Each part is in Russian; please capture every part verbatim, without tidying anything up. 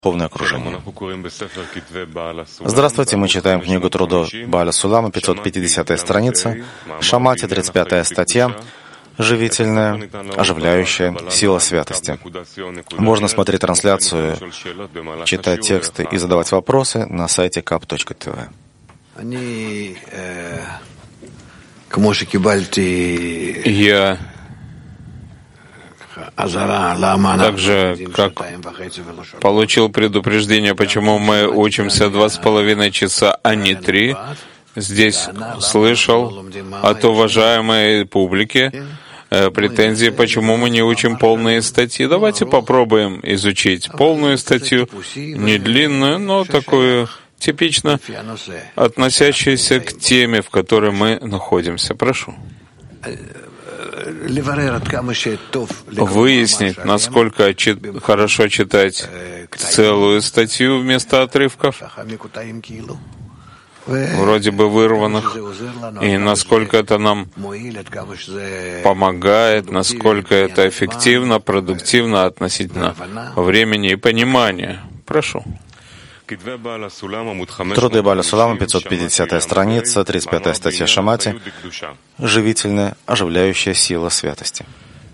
духовное окружение. Здравствуйте, мы читаем книгу трудов Бааля Сулама, пятьсот пятидесятая страница, Шамати, тридцать пятая статья, живительная, оживляющая сила святости. Можно смотреть трансляцию, читать тексты и задавать вопросы на сайте кап точка ти ви. Я также, как получил предупреждение, почему мы учимся два с половиной часа, а не три, здесь слышал от уважаемой публики претензии, почему мы не учим полные статьи. Давайте попробуем изучить полную статью, не длинную, но такую типично относящуюся к теме, в которой мы находимся. Прошу. Выяснить, насколько чит, хорошо читать целую статью вместо отрывков, вроде бы вырванных, и насколько это нам помогает, насколько это эффективно, продуктивно относительно времени и понимания. Прошу. Труды Бааля Сулама, пятьсот пятидесятая страница, тридцать пятая статья Шамати, живительная, оживляющая сила святости.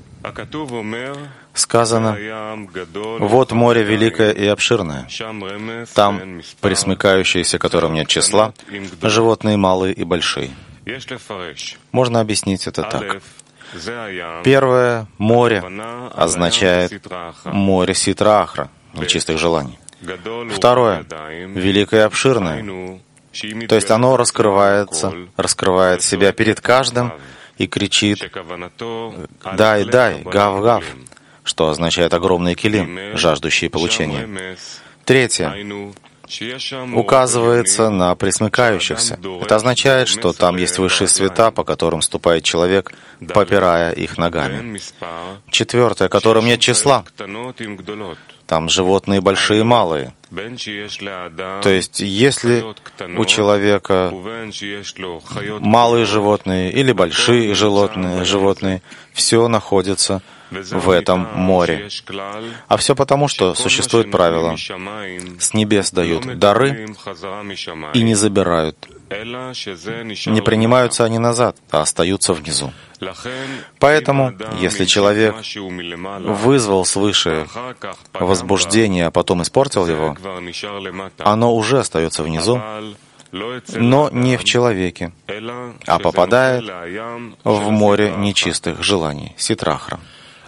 Сказано: «Вот море великое и обширное, там пресмыкающиеся, которым нет числа, животные малые и большие». Можно объяснить это так. Первое — море означает море Ситра-Ахра, нечистых желаний. Второе — великое и обширное, то есть оно раскрывается, раскрывает себя перед каждым и кричит «дай, дай, гав, гав», что означает огромный килим, жаждущий получения. Третье — указывается на пресмыкающихся. Это означает, что там есть высшие света, по которым ступает человек, попирая их ногами. Четвертое — которым нет числа. Там животные большие и малые. То есть, если у человека малые животные или большие животные, животные, все находится в этом море. А все потому, что существует правило: с небес дают дары и не забирают. Не принимаются они назад, а остаются внизу. Поэтому, если человек вызвал свыше возбуждение, а потом испортил его, оно уже остается внизу, но не в человеке, а попадает в море нечистых желаний, Ситра-Ахра.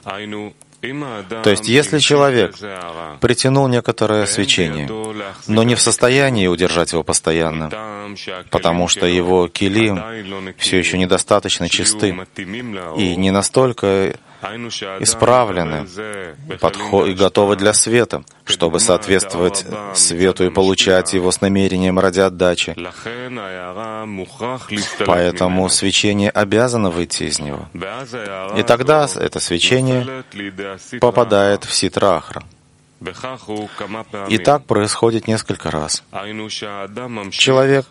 То есть, если человек притянул некоторое свечение, но не в состоянии удержать его постоянно, потому что его килим все еще недостаточно чисты и не настолько исправлены и готовы для света, чтобы соответствовать свету и получать его с намерением ради отдачи. Поэтому свечение обязано выйти из него. И тогда это свечение попадает в Ситра-Ахра. И так происходит несколько раз. Человек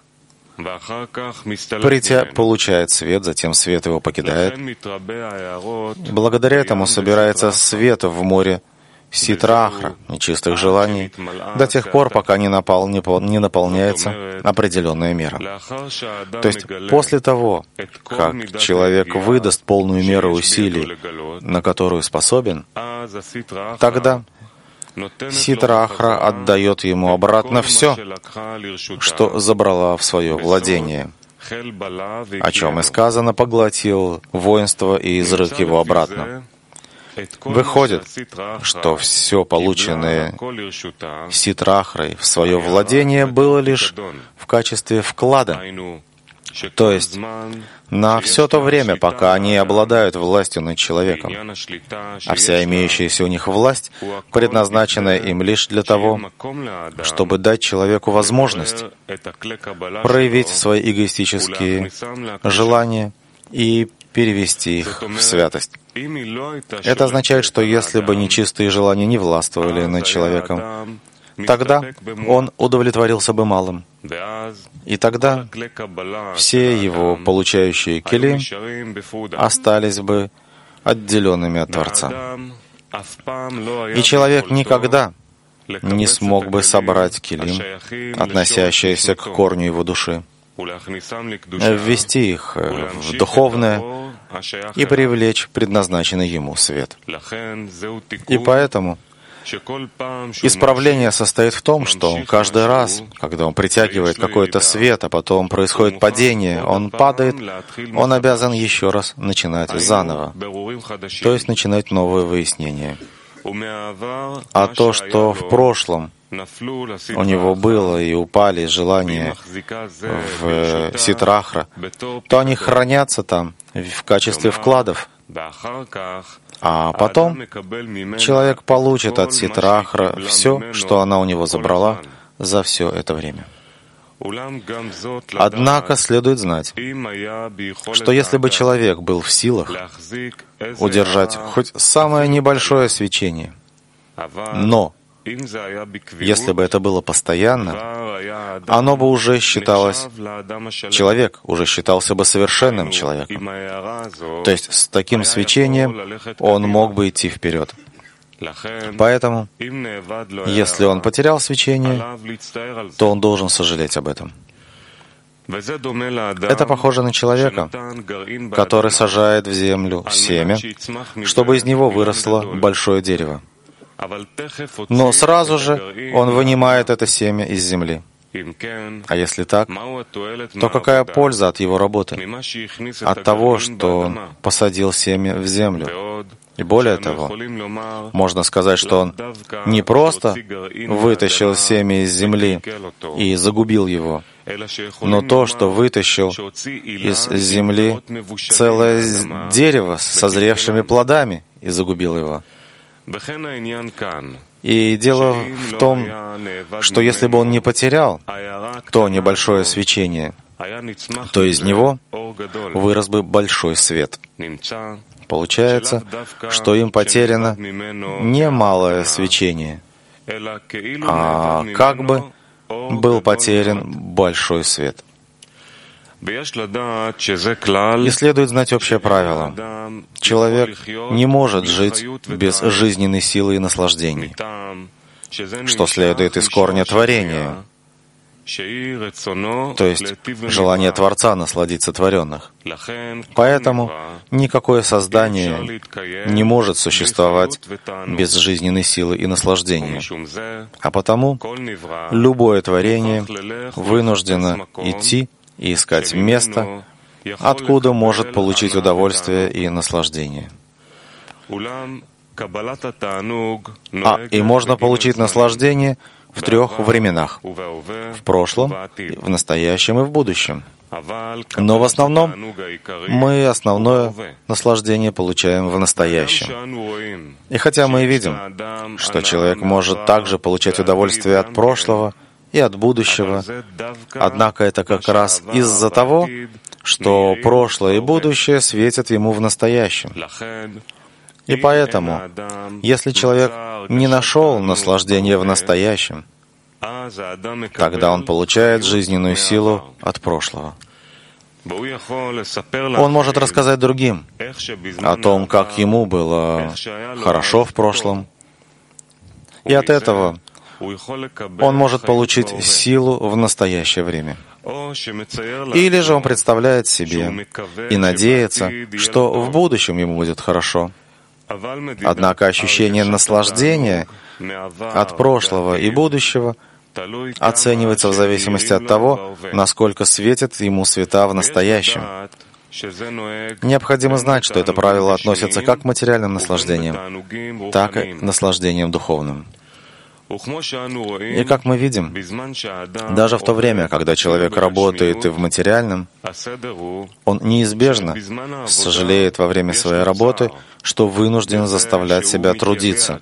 притя получает свет, затем свет его покидает. Благодаря этому собирается свет в море Ситра-Ахра, нечистых желаний, до тех пор, пока не, напал, не, не наполняется определенная мера. То есть после того, как человек выдаст полную меру усилий, на которую способен, тогда Ситра-Ахра отдает ему обратно все, что забрала в свое владение, о чем и сказано: поглотил воинство и изрык его обратно. Выходит, что все полученное Ситра-Ахрой в свое владение было лишь в качестве вклада, то есть на все то время, пока они обладают властью над человеком, а вся имеющаяся у них власть предназначена им лишь для того, чтобы дать человеку возможность проявить свои эгоистические желания и перевести их в святость. Это означает, что если бы нечистые желания не властвовали над человеком, тогда он удовлетворился бы малым. И тогда все его получающие кили остались бы отделенными от Творца. И человек никогда не смог бы собрать килим, относящиеся к корню его души, ввести их в духовное и привлечь предназначенный ему свет. И поэтому исправление состоит в том, что каждый раз, когда он притягивает какой-то свет, а потом происходит падение, он падает, он обязан еще раз начинать заново, то есть начинать новое выяснение. А то, что в прошлом у него было и упали желания в ситрахра, то они хранятся там в качестве вкладов. А потом человек получит от ситрахра все, что она у него забрала за все это время. Однако следует знать, что если бы человек был в силах удержать хоть самое небольшое свечение, но если бы это было постоянно, оно бы уже считалось, человек уже считался бы совершенным человеком. То есть с таким свечением он мог бы идти вперед. Поэтому, если он потерял свечение, то он должен сожалеть об этом. Это похоже на человека, который сажает в землю семя, чтобы из него выросло большое дерево. Но сразу же он вынимает это семя из земли. А если так, то какая польза от его работы? От того, что он посадил семя в землю. И более того, можно сказать, что он не просто вытащил семя из земли и загубил его, но то, что вытащил из земли целое дерево с созревшими плодами и загубил его. И дело в том, что если бы он не потерял то небольшое свечение, то из него вырос бы большой свет. Получается, что им потеряно не малое свечение, а как бы был потерян большой свет. И следует знать общее правило. Человек не может жить без жизненной силы и наслаждений, что следует из корня творения, то есть желание Творца насладиться творенных. Поэтому никакое создание не может существовать без жизненной силы и наслаждения. А потому любое творение вынуждено идти и искать место, откуда может получить удовольствие и наслаждение. А и можно получить наслаждение в трех временах: в прошлом, в настоящем и в будущем. Но в основном мы основное наслаждение получаем в настоящем. И хотя мы и видим, что человек может также получать удовольствие от прошлого и от будущего, однако это как раз из-за того, что прошлое и будущее светят ему в настоящем. И поэтому, если человек не нашел наслаждения в настоящем, тогда он получает жизненную силу от прошлого. Он может рассказать другим о том, как ему было хорошо в прошлом, и от этого он может получить силу в настоящее время. Или же он представляет себе и надеется, что в будущем ему будет хорошо. Однако ощущение наслаждения от прошлого и будущего оценивается в зависимости от того, насколько светят ему света в настоящем. Необходимо знать, что это правило относится как к материальным наслаждениям, так и к наслаждениям духовным. И как мы видим, даже в то время, когда человек работает и в материальном, он неизбежно сожалеет во время своей работы, что вынужден заставлять себя трудиться.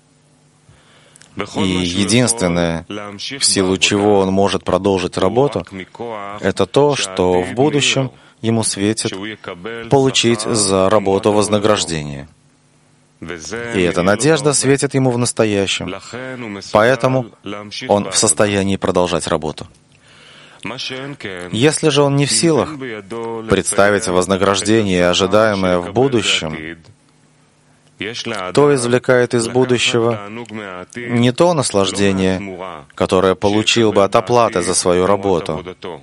И единственное, в силу чего он может продолжить работу, это то, что в будущем ему светит получить за работу вознаграждение. И эта надежда светит ему в настоящем. Поэтому он в состоянии продолжать работу. Если же он не в силах представить вознаграждение, ожидаемое в будущем, то извлекает из будущего не то наслаждение, которое получил бы от оплаты за свою работу.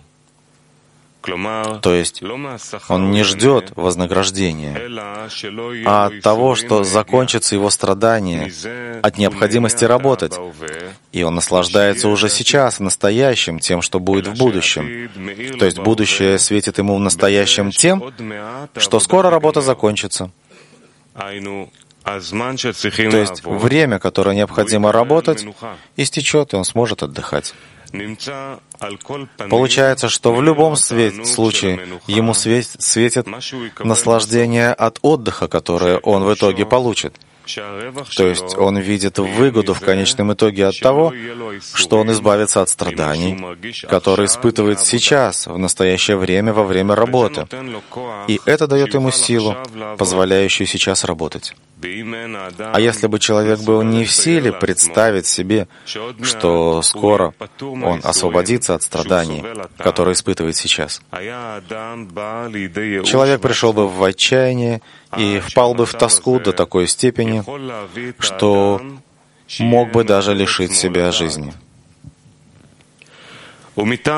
То есть он не ждет вознаграждения, а от того, что закончится его страдание, от необходимости работать, и он наслаждается уже сейчас, в настоящем, тем, что будет в будущем. То есть будущее светит ему в настоящем тем, что скоро работа закончится. То есть время, которое необходимо работать, истечет, и он сможет отдыхать. Получается, что в любом свет, случае ему свет, светит наслаждение от отдыха, которое он в итоге получит. То есть он видит выгоду в конечном итоге от того, что он избавится от страданий, которые испытывает сейчас, в настоящее время, во время работы. И это дает ему силу, позволяющую сейчас работать. А если бы человек был не в силе представить себе, что скоро он освободится от страданий, которые испытывает сейчас, человек пришел бы в отчаяние и впал бы в тоску до такой степени, что мог бы даже лишить себя жизни. И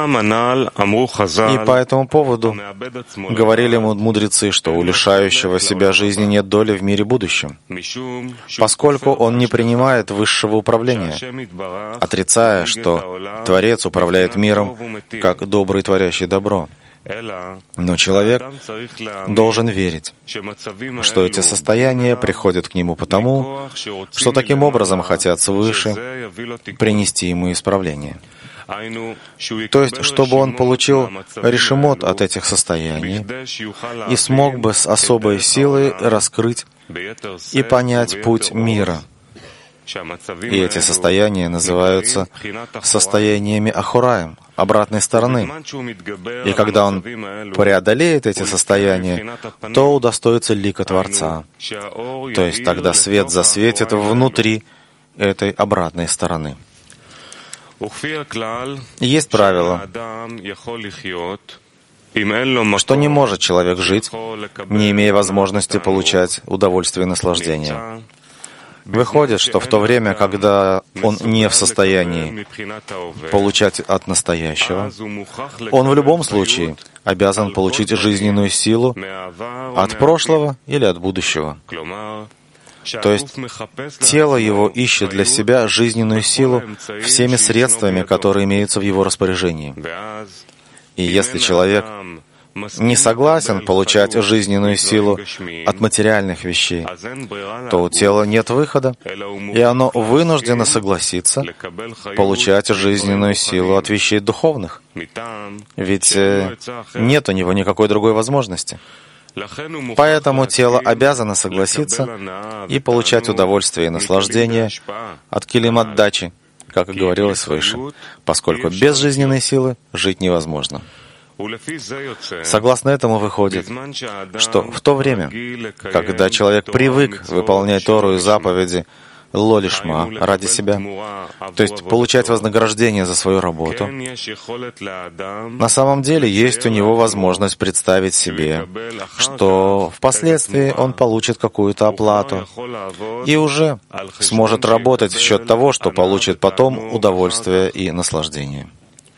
по этому поводу говорили мудрецы, что у лишающего себя жизни нет доли в мире будущем, поскольку он не принимает высшего управления, отрицая, что Творец управляет миром как добрый, творящий добро. Но человек должен верить, что эти состояния приходят к нему потому, что таким образом хотят свыше принести ему исправление. То есть, чтобы он получил решимот от этих состояний и смог бы с особой силой раскрыть и понять путь мира. И эти состояния называются состояниями Ахураим, обратной стороны. И когда он преодолеет эти состояния, то удостоится лика Творца. То есть тогда свет засветит внутри этой обратной стороны. Есть правило, что не может человек жить, не имея возможности получать удовольствие и наслаждение. Выходит, что в то время, когда он не в состоянии получать от настоящего, он в любом случае обязан получить жизненную силу от прошлого или от будущего. То есть тело его ищет для себя жизненную силу всеми средствами, которые имеются в его распоряжении. И если человек не согласен получать жизненную силу от материальных вещей, то у тела нет выхода, и оно вынуждено согласиться получать жизненную силу от вещей духовных. Ведь нет у него никакой другой возможности. Поэтому тело обязано согласиться и получать удовольствие и наслаждение от килим-отдачи, как и говорилось выше, поскольку без жизненной силы жить невозможно. Согласно этому выходит, что в то время, когда человек привык выполнять Тору и заповеди ло-лишма ради себя, то есть получать вознаграждение за свою работу, на самом деле есть у него возможность представить себе, что впоследствии он получит какую-то оплату и уже сможет работать в счет того, что получит потом удовольствие и наслаждение.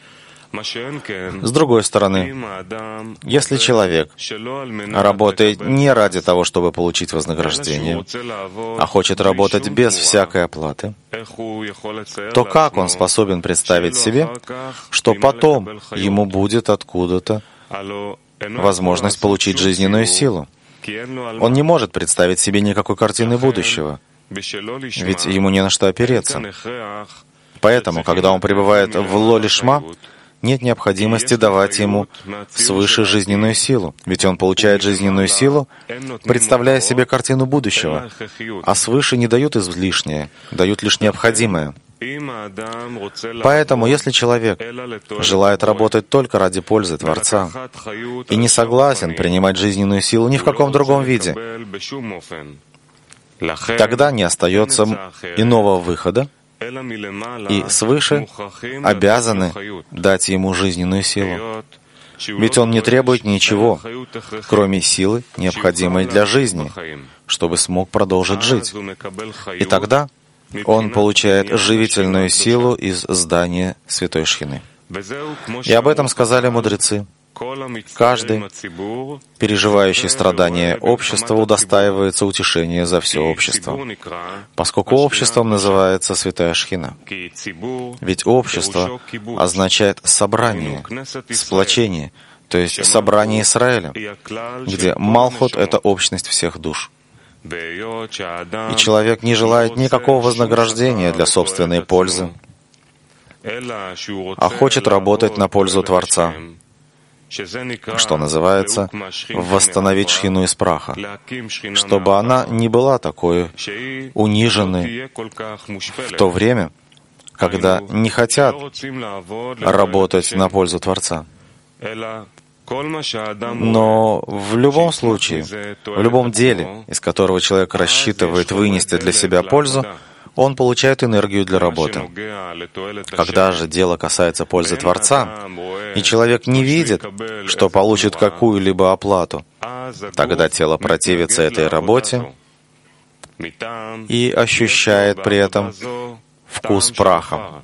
С другой стороны, если человек работает не ради того, чтобы получить вознаграждение, а хочет работать без всякой оплаты, то как он способен представить себе, что потом ему будет откуда-то возможность получить жизненную силу? Он не может представить себе никакой картины будущего, ведь ему не на что опереться. Поэтому, когда он пребывает в ло-лишма, нет необходимости давать ему свыше жизненную силу, ведь он получает жизненную силу, представляя себе картину будущего, а свыше не дают излишнее, дают лишь необходимое. Поэтому, если человек желает работать только ради пользы Творца и не согласен принимать жизненную силу ни в каком другом виде, тогда не остается иного выхода, и свыше обязаны дать ему жизненную силу, Ведь он не требует ничего, кроме силы, необходимой для жизни, чтобы смог продолжить жить. И тогда он получает живительную силу из здания Святой Шхины. И об этом сказали мудрецы. Каждый, переживающий страдания общества, удостаивается утешения за все общество, поскольку обществом называется Святая Шхина. Ведь общество означает собрание, сплочение, то есть собрание Израиля, где Малхут — это общность всех душ. И человек не желает никакого вознаграждения для собственной пользы, а хочет работать на пользу Творца, что называется «восстановить Шхину из праха», чтобы она не была такой униженной в то время, когда не хотят работать на пользу Творца. Но в любом случае, в любом деле, из которого человек рассчитывает вынести для себя пользу, он получает энергию для работы. Когда же дело касается пользы Творца, и человек не видит, что получит какую-либо оплату, тогда тело противится этой работе и ощущает при этом вкус праха.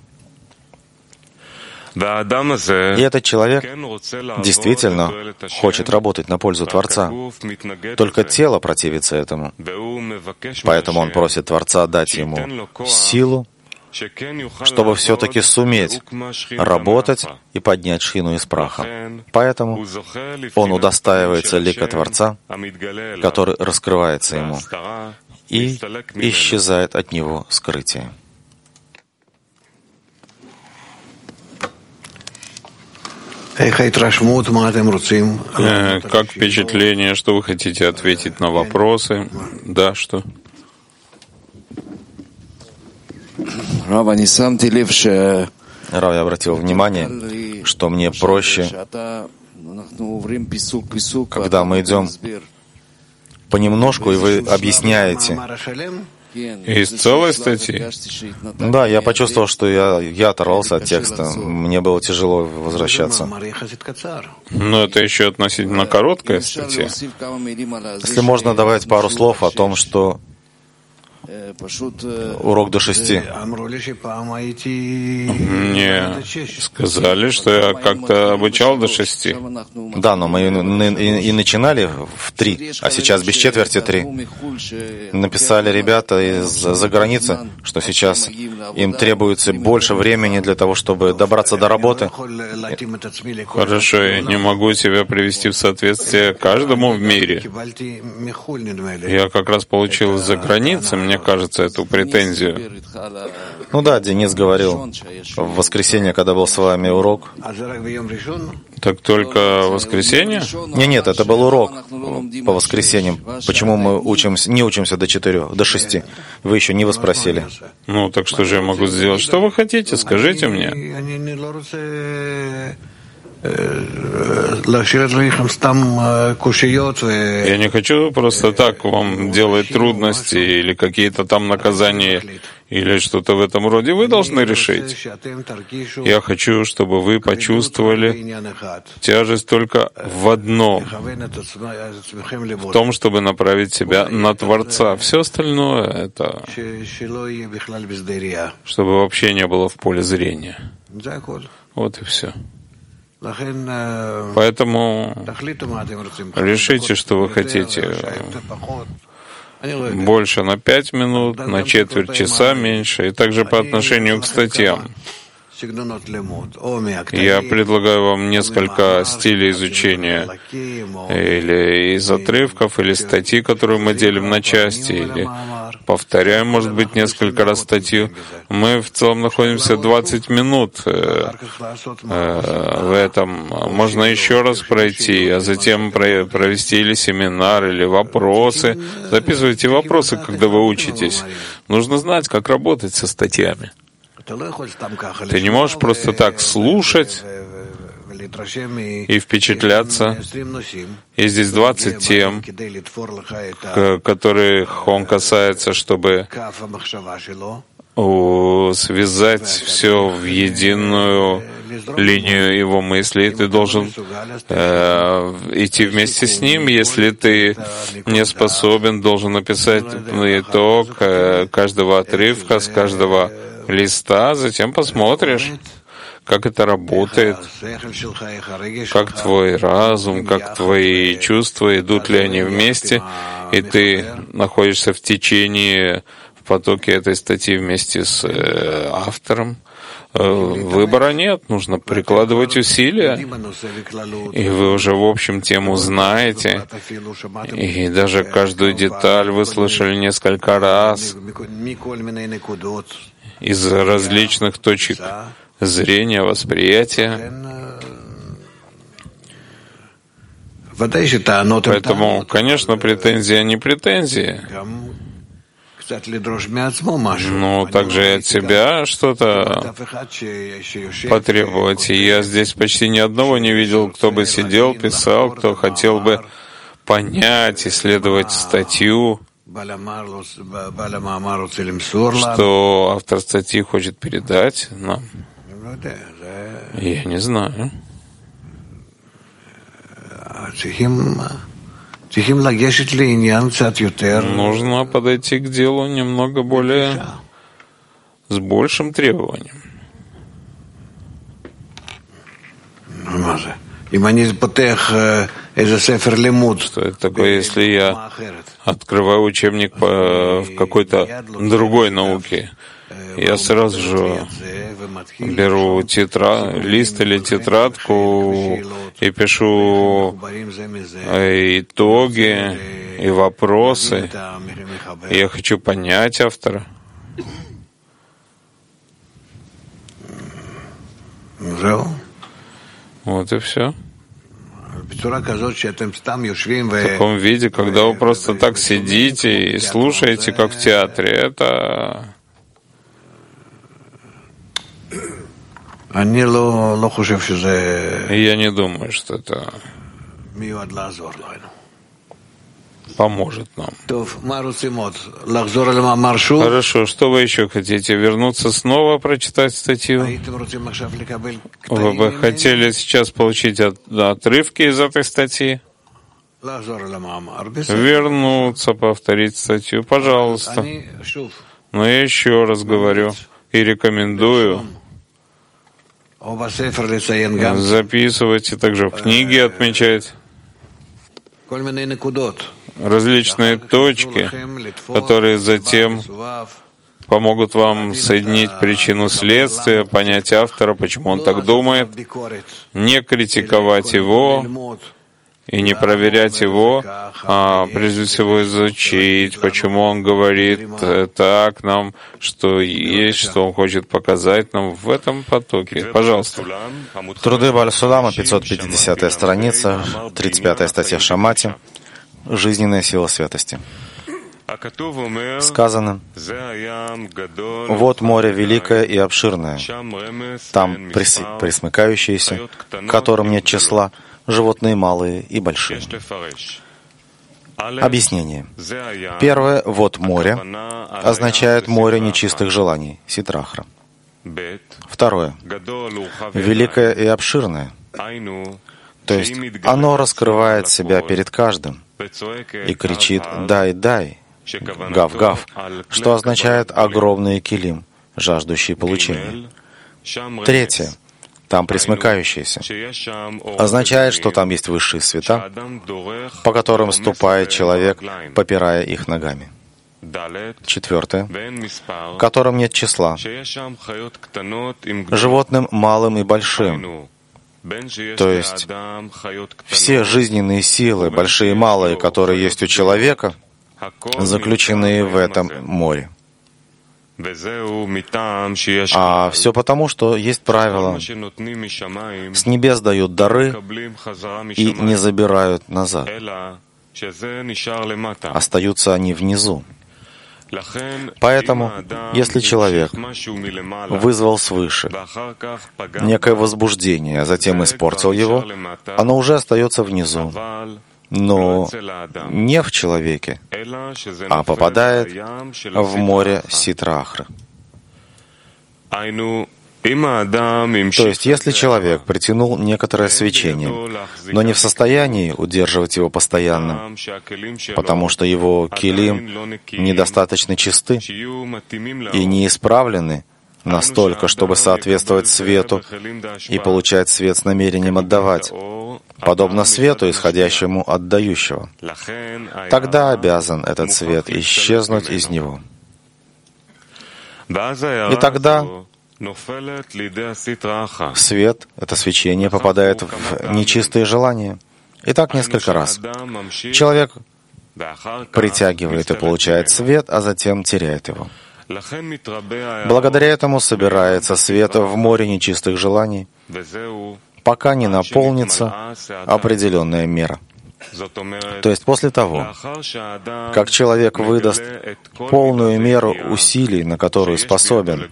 И этот человек действительно хочет работать на пользу Творца. Только тело противится этому. Поэтому он просит Творца дать ему силу, чтобы все-таки суметь работать и поднять Шхину из праха. Поэтому он удостаивается лика Творца, который раскрывается ему, и исчезает от него скрытие. Как впечатление, что вы хотите ответить на вопросы? Да, что? Рав, я обратил внимание, что мне проще, когда мы идем понемножку, и вы объясняете. Из целой статьи? Да, я почувствовал, что я, я оторвался от текста. Мне было тяжело возвращаться. Но это еще относительно короткая статья. Если можно добавить пару слов о том, что урок до шести. Мне сказали, что я как-то обучал до шести. Да, но мы и, и начинали в три, а сейчас без четверти три. Написали ребята из-за границы, что сейчас им требуется больше времени для того, чтобы добраться до работы. Хорошо, я не могу себя привести в соответствие каждому в мире. Я как раз получил из-за границы, мне кажется, эту претензию. Ну да, Денис говорил в воскресенье, когда был с вами урок. Так только в воскресенье? Нет, нет, это был урок по воскресеньям. Почему мы учимся, не учимся до четырех, до шести? Вы еще не вы спросили. Ну, так что же я могу сделать? Что вы хотите? Скажите мне. Я не хочу просто так вам делать трудности или какие-то там наказания или что-то в этом роде. Вы должны решить. Я хочу, чтобы вы почувствовали тяжесть только в одном, в том, чтобы направить себя на Творца. Все остальное — это чтобы вообще не было в поле зрения. Вот и все. Поэтому решите, что вы хотите. Больше на пять минут, на четверть часа меньше, и также по отношению к статьям. Я предлагаю вам несколько стилей изучения, или из отрывков, или статьи, которые мы делим на части, или повторяем, может быть, несколько раз статью. Мы в целом находимся двадцать минут э, э, в этом. Можно еще раз пройти, а затем про- провести или семинар, или вопросы. Записывайте вопросы, когда вы учитесь. Нужно знать, как работать со статьями. Ты не можешь просто так слушать и впечатляться. И здесь двадцать тем, которых он касается, чтобы связать все в единую линию его мыслей, ты должен э, идти вместе с ним. Если ты не способен, должен написать итог э, каждого отрывка, с каждого листа, затем посмотришь, как это работает, как твой разум, как твои чувства, идут ли они вместе, и ты находишься в течение, в потоке этой статьи вместе с э, автором. Выбора нет, нужно прикладывать усилия, и вы уже в общем тему знаете, и даже каждую деталь вы слышали несколько раз из различных точек зрения, восприятия. Поэтому, конечно, претензии, они претензии. Но также и от себя что-то потребовать. И я здесь почти ни одного не видел, кто бы сидел, писал, кто хотел бы понять, исследовать статью, что автор статьи хочет передать нам. Я не знаю. Нужно подойти к делу немного более с большим требованием. Что это такое, если я открываю учебник по, в какой-то другой науке? Я сразу же беру тетра... лист или тетрадку и пишу итоги и вопросы. Я хочу понять автора. Вот и все. В таком виде, когда вы просто так сидите и слушаете, как в театре, это... Я не думаю, что это поможет нам. Хорошо, что вы еще хотите? Вернуться снова, прочитать статью? Вы бы хотели сейчас получить от, отрывки из этой статьи? Вернуться, повторить статью, пожалуйста. Но я еще раз говорю и рекомендую записывать и также в книге отмечать различные точки, которые затем помогут вам соединить причину следствия, понять автора, почему он так думает, не критиковать его и не проверять его, а прежде всего изучить, почему он говорит так нам, что есть, что он хочет показать нам в этом потоке. Пожалуйста. Труды Бааль Сулама, пятьсот пятидесятая страница, тридцать пятая статья Шамати. Жизненная сила святости. Сказано: «Вот море великое и обширное, там прис- присмыкающиеся, которым нет числа, животные малые и большие». Объяснение. Первое «вот море» означает море нечистых желаний, ситрахра. Второе «великое и обширное», то есть оно раскрывает себя перед каждым и кричит «дай, дай», «гав-гав», что означает огромный килим, жаждущий получения. Третье там присмыкающиеся, означает, что там есть высшие света, по которым ступает человек, попирая их ногами. Четвертое, которым нет числа, животным малым и большим, то есть все жизненные силы, большие и малые, которые есть у человека, заключены в этом море. А все потому, что есть правило. С небес дают дары и не забирают назад. Остаются они внизу. Поэтому, если человек вызвал свыше некое возбуждение, а затем испортил его, оно уже остается внизу, но не в человеке, а попадает в море Ситрахры. То есть, если человек притянул некоторое свечение, но не в состоянии удерживать его постоянно, потому что его килим недостаточно чисты и не исправлены настолько, чтобы соответствовать свету и получать свет с намерением отдавать, подобно свету, исходящему от дающего, тогда обязан этот свет исчезнуть из него. И тогда свет, это свечение, попадает в нечистые желания. И так несколько раз. Человек притягивает и получает свет, а затем теряет его. Благодаря этому собирается свет в море нечистых желаний, пока не наполнится определенная мера. То есть после того, как человек выдаст полную меру усилий, на которую способен,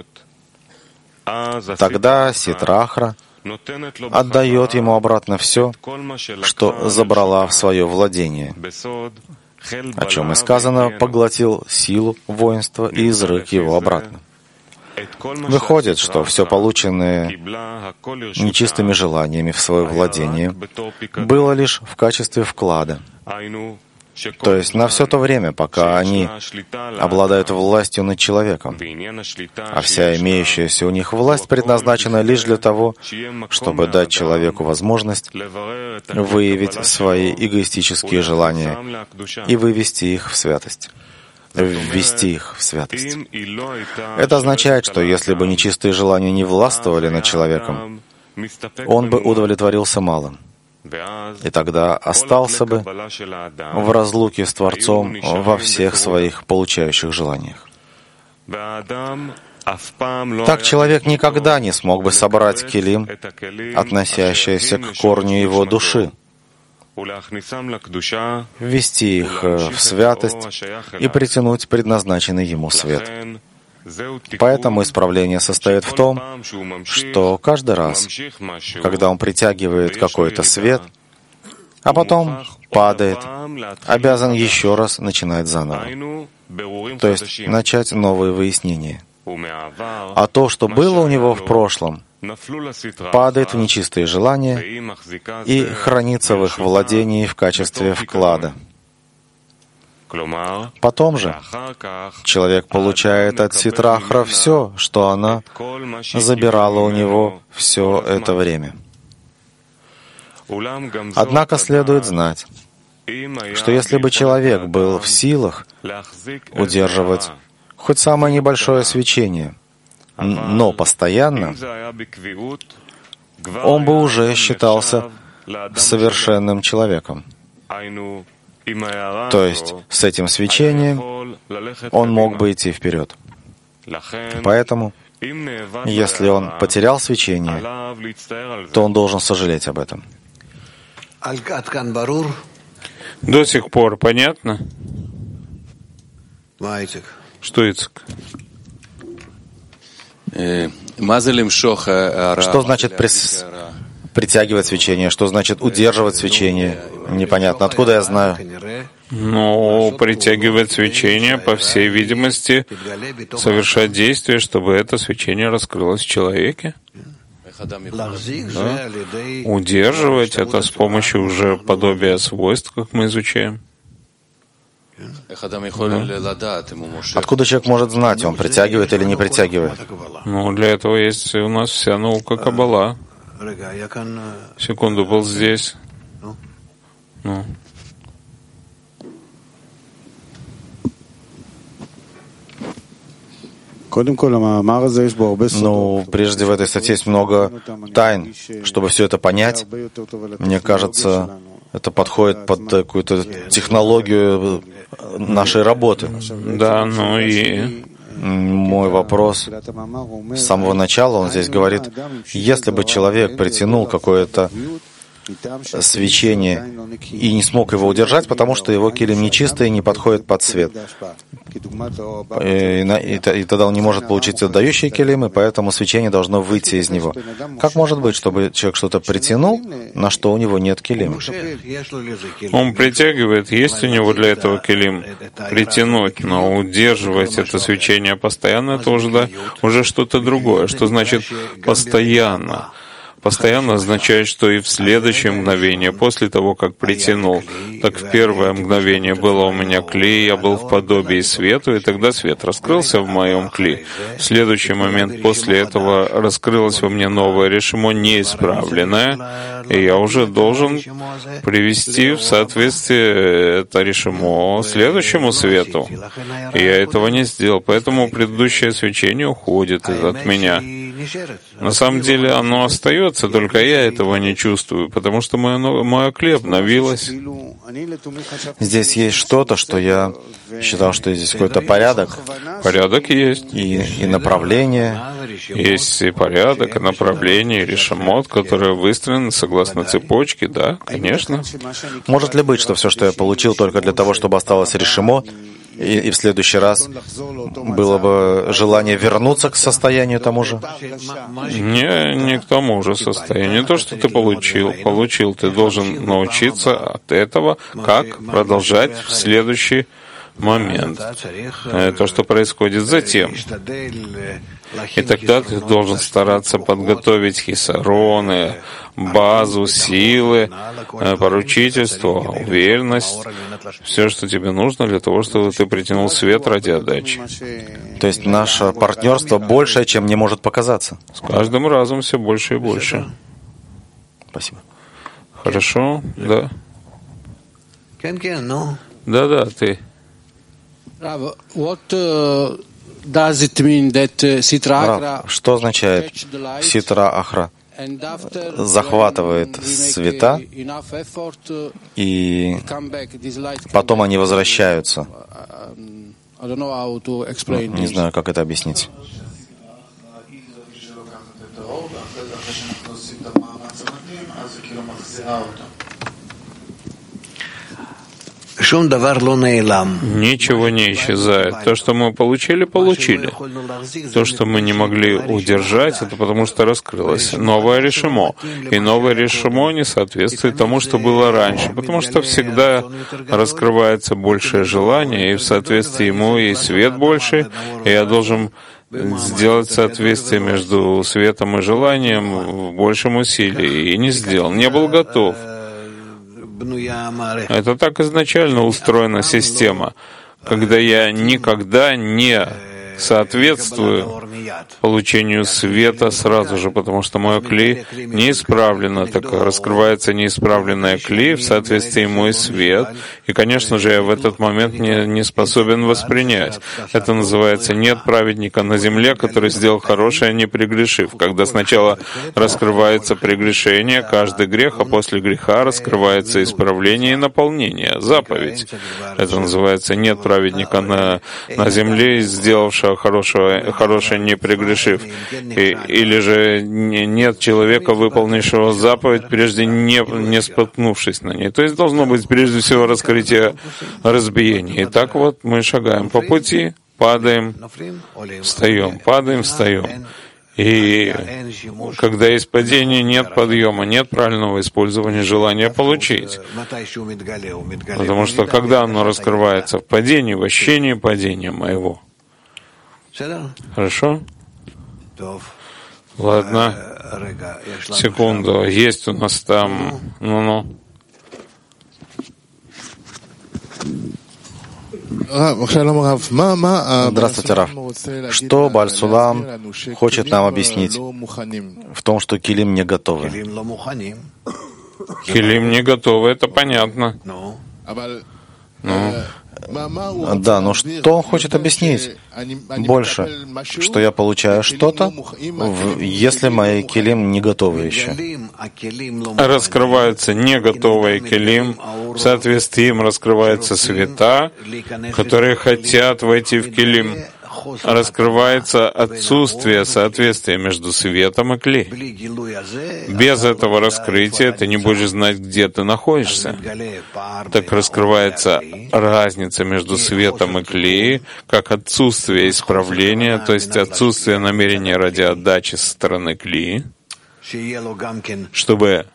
тогда Ситрахра отдает ему обратно все, что забрала в свое владение, о чем и сказано, поглотил силу воинства и изрык его обратно. Выходит, что все полученное нечистыми желаниями в свое владение было лишь в качестве вклада. То есть на все то время, пока они обладают властью над человеком, а вся имеющаяся у них власть предназначена лишь для того, чтобы дать человеку возможность выявить свои эгоистические желания и вывести их в святость. Ввести их в святость. Это означает, что если бы нечистые желания не властвовали над человеком, он бы удовлетворился малым. И тогда остался бы в разлуке с Творцом во всех своих получающих желаниях. Так человек никогда не смог бы собрать килим, относящиеся к корню его души, ввести их в святость и притянуть предназначенный ему свет. Поэтому исправление состоит в том, что каждый раз, когда он притягивает какой-то свет, а потом падает, обязан еще раз начинать заново. То есть начать новые выяснения. А то, что было у него в прошлом, падает в нечистые желания и хранится в их владении в качестве вклада. Потом же человек получает от Ситрахра все, что она забирала у него все это время. Однако следует знать, что если бы человек был в силах удерживать хоть самое небольшое свечение, но постоянно, он бы уже считался совершенным человеком. То есть с этим свечением он мог бы идти вперед. Поэтому, если он потерял свечение, то он должен сожалеть об этом. До сих пор понятно? Что Ицхак? Что значит прис... притягивать свечение? Что значит удерживать свечение? Непонятно. Откуда я знаю? Ну, притягивать свечение, по всей видимости, совершать действие, чтобы это свечение раскрылось в человеке. Да? Удерживать это с помощью уже подобия свойств, как мы изучаем. Да. Откуда человек может знать, он притягивает или не притягивает? Ну, для этого есть у нас вся наука Каббала. Секунду, был здесь. Ну. Ну, прежде в этой статье есть много тайн. Чтобы все это понять, мне кажется, это подходит под какую-то технологию нашей работы. Да, ну и... Мой вопрос с самого начала, он здесь говорит, если бы человек притянул какое-то свечение и не смог его удержать, потому что его килим нечистый и не подходит под свет. И, и, и тогда он не может получить отдающие килим, и поэтому свечение должно выйти из него. Как может быть, чтобы человек что-то притянул, на что у него нет килима? Он притягивает, есть у него для этого килим. Притянуть, но удерживать это свечение постоянно, это уже, да, уже что-то другое. Что значит постоянно? Постоянно означает, что и в следующее мгновение, после того, как притянул, так в первое мгновение было у меня кли, я был в подобии свету, и тогда свет раскрылся в моем кли. В следующий момент после этого раскрылось во мне новое решимо, неисправленное, и я уже должен привести в соответствие это решимо следующему свету. И я этого не сделал, поэтому предыдущее свечение уходит от меня. На самом деле оно остается, только я этого не чувствую, потому что мое, мое кли обновилось. Здесь есть что-то, что я считал, что здесь какой-то порядок. Порядок есть. И, и направление. Есть и порядок, и направление, и решимот, которые выстроены согласно цепочке, да, конечно. Может ли быть, что все, что я получил, только для того, чтобы осталось решимо, И, и в следующий раз было бы желание вернуться к состоянию тому же? Не, не к тому же состоянию. Не то, что ты получил. Получил. Ты должен научиться от этого, как продолжать в следующий момент. То, что происходит затем. И тогда ты должен стараться подготовить хисароны, базу, силы, поручительство, уверенность, все, что тебе нужно для того, чтобы ты притянул свет ради отдачи. То есть наше партнерство больше, чем не может показаться. С каждым разом все больше и больше. Спасибо. Хорошо, да. Да-да, ты. What uh, does it mean that uh, Sitra Achra, что означает Ситра Ахра? Захватывает света, и потом они возвращаются. Не знаю, как это объяснить. Ничего не исчезает. То, что мы получили, получили. То, что мы не могли удержать, это потому что раскрылось новое решимо. И новое решимо не соответствует тому, что было раньше, потому что всегда раскрывается большее желание, и в соответствии ему и свет больше, и я должен сделать соответствие между светом и желанием в большем усилии. И не сделал, не был готов. Это так изначально устроена система, когда я никогда не соответствую получению света сразу же, потому что мое кли неисправлено, так раскрывается неисправленное кли, в соответствии мой свет, и, конечно же, я в этот момент не, не способен воспринять. Это называется «нет праведника на земле, который сделал хорошее, не прегрешив», когда сначала раскрывается прегрешение, каждый грех, а после греха раскрывается исправление и наполнение, заповедь. Это называется «нет праведника на, на земле, сделавшего хорошего, хорошее, не прегрешив». И, или же нет человека, выполнившего заповедь, прежде не, не споткнувшись на ней. То есть должно быть прежде всего раскрытие разбиения. И так вот мы шагаем по пути, падаем, встаем, падаем, встаем. И когда есть падение, нет подъема, нет правильного использования желания получить. Потому что когда оно раскрывается в падении, в ощущении падения моего. Хорошо? Ладно. Секунду. Есть у нас там... Ну-ну. Здравствуйте, Рав. Что Бааль Сулам хочет нам объяснить в том, что килим не готовы? Килим не готовы, это понятно. Ну, да, но что он хочет объяснить? Больше, что я получаю что-то, если мои килим не готовы еще. Раскрываются не готовые килим, в соответствии им раскрываются света, которые хотят войти в килим. раскрывается отсутствие соответствия между светом и кли. Без этого раскрытия ты не будешь знать, где ты находишься. Так раскрывается разница между светом и кли, как отсутствие исправления, то есть отсутствие намерения ради отдачи со стороны кли, чтобы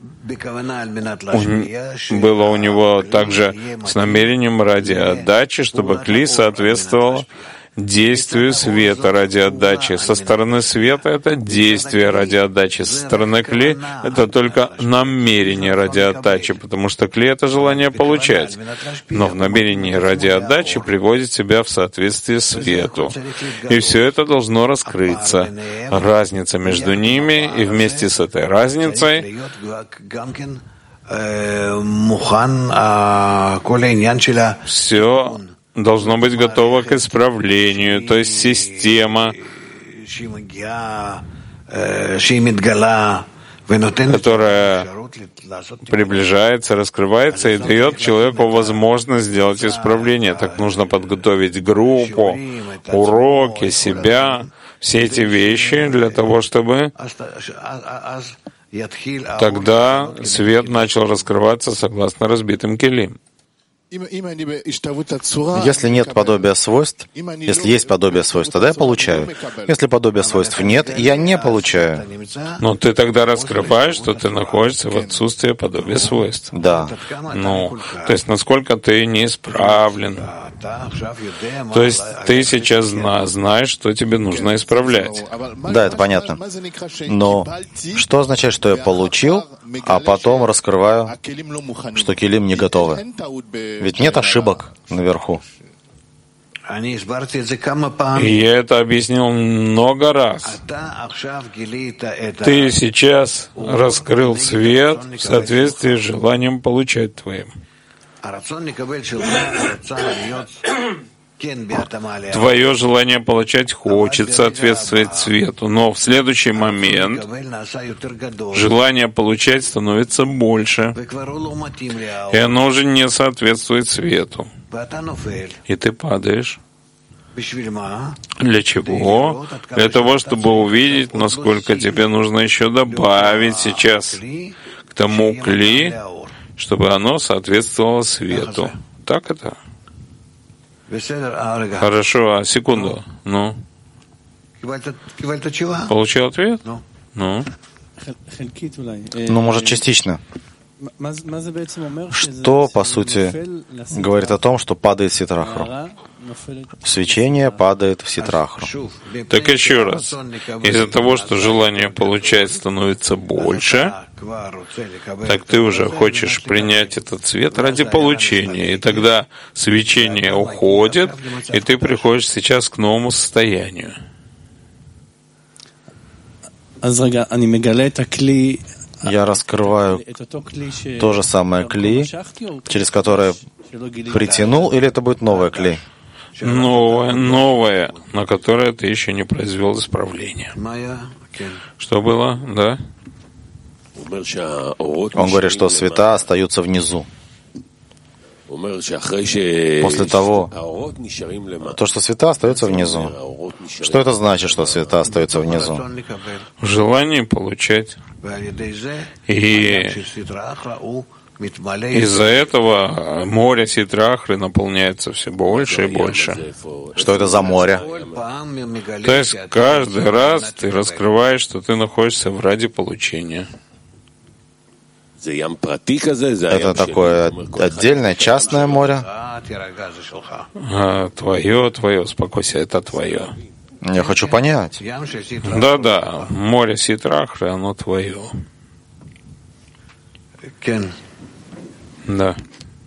было у него также с намерением ради отдачи, чтобы кли соответствовал действию света ради отдачи. Со стороны света — это действие ради отдачи. Со стороны кли — это только намерение ради отдачи, потому что кли — это желание получать. Но в намерении ради отдачи приводит себя в соответствие свету. И все это должно раскрыться. Разница между ними, и вместе с этой разницей все должно быть готово к исправлению, то есть система, которая приближается, раскрывается и дает человеку возможность сделать исправление. Так нужно подготовить группу, уроки, себя, все эти вещи для того, чтобы тогда свет начал раскрываться согласно разбитым келим. Если нет подобия свойств, если есть подобие свойств, тогда я получаю. Если подобия свойств нет, я не получаю. Но ты тогда раскрываешь, что ты находишься в отсутствии подобия свойств. Да. Ну, то есть насколько ты неисправлен. То есть ты сейчас зна- знаешь, что тебе нужно исправлять. Да, это понятно. Но что означает, что я получил, а потом раскрываю, что келим не готовы? Ведь нет ошибок наверху. И я это объяснил много раз. Ты сейчас раскрыл свет в соответствии с желанием получать твоим. Твое желание получать хочет соответствовать свету, но в следующий момент желание получать становится больше, и оно уже не соответствует свету. И ты падаешь. Для чего? Для того, чтобы увидеть, насколько тебе нужно еще добавить сейчас к тому кли, чтобы оно соответствовало свету. Так это? Хорошо, а секунду. Ну? Получил ответ? Ну? Ну, может, частично. Что, по сути, говорит о том, что падает ситрахру? Свечение падает в ситрахру. Так еще раз. Из-за того, что желание получать становится больше, так ты уже хочешь принять этот свет ради получения. И тогда свечение уходит, и ты приходишь сейчас к новому состоянию. Я раскрываю то же самое кли, через которое притянул, или это будет новое кли? Новое, новое, на которое ты еще не произвел исправления. Что было? Да? Он говорит, что света остаются внизу. После того, то, что света остаются внизу. Что это значит, что света остаются внизу? Желание получать. И из-за этого море ситрахры наполняется все больше и больше. Что это за море? То есть каждый раз ты раскрываешь, что ты находишься в ради получения. Это такое отдельное частное море? А, твое, твое, успокойся, это твое. Я хочу понять. Да-да, море ситрахры, оно твое. Да.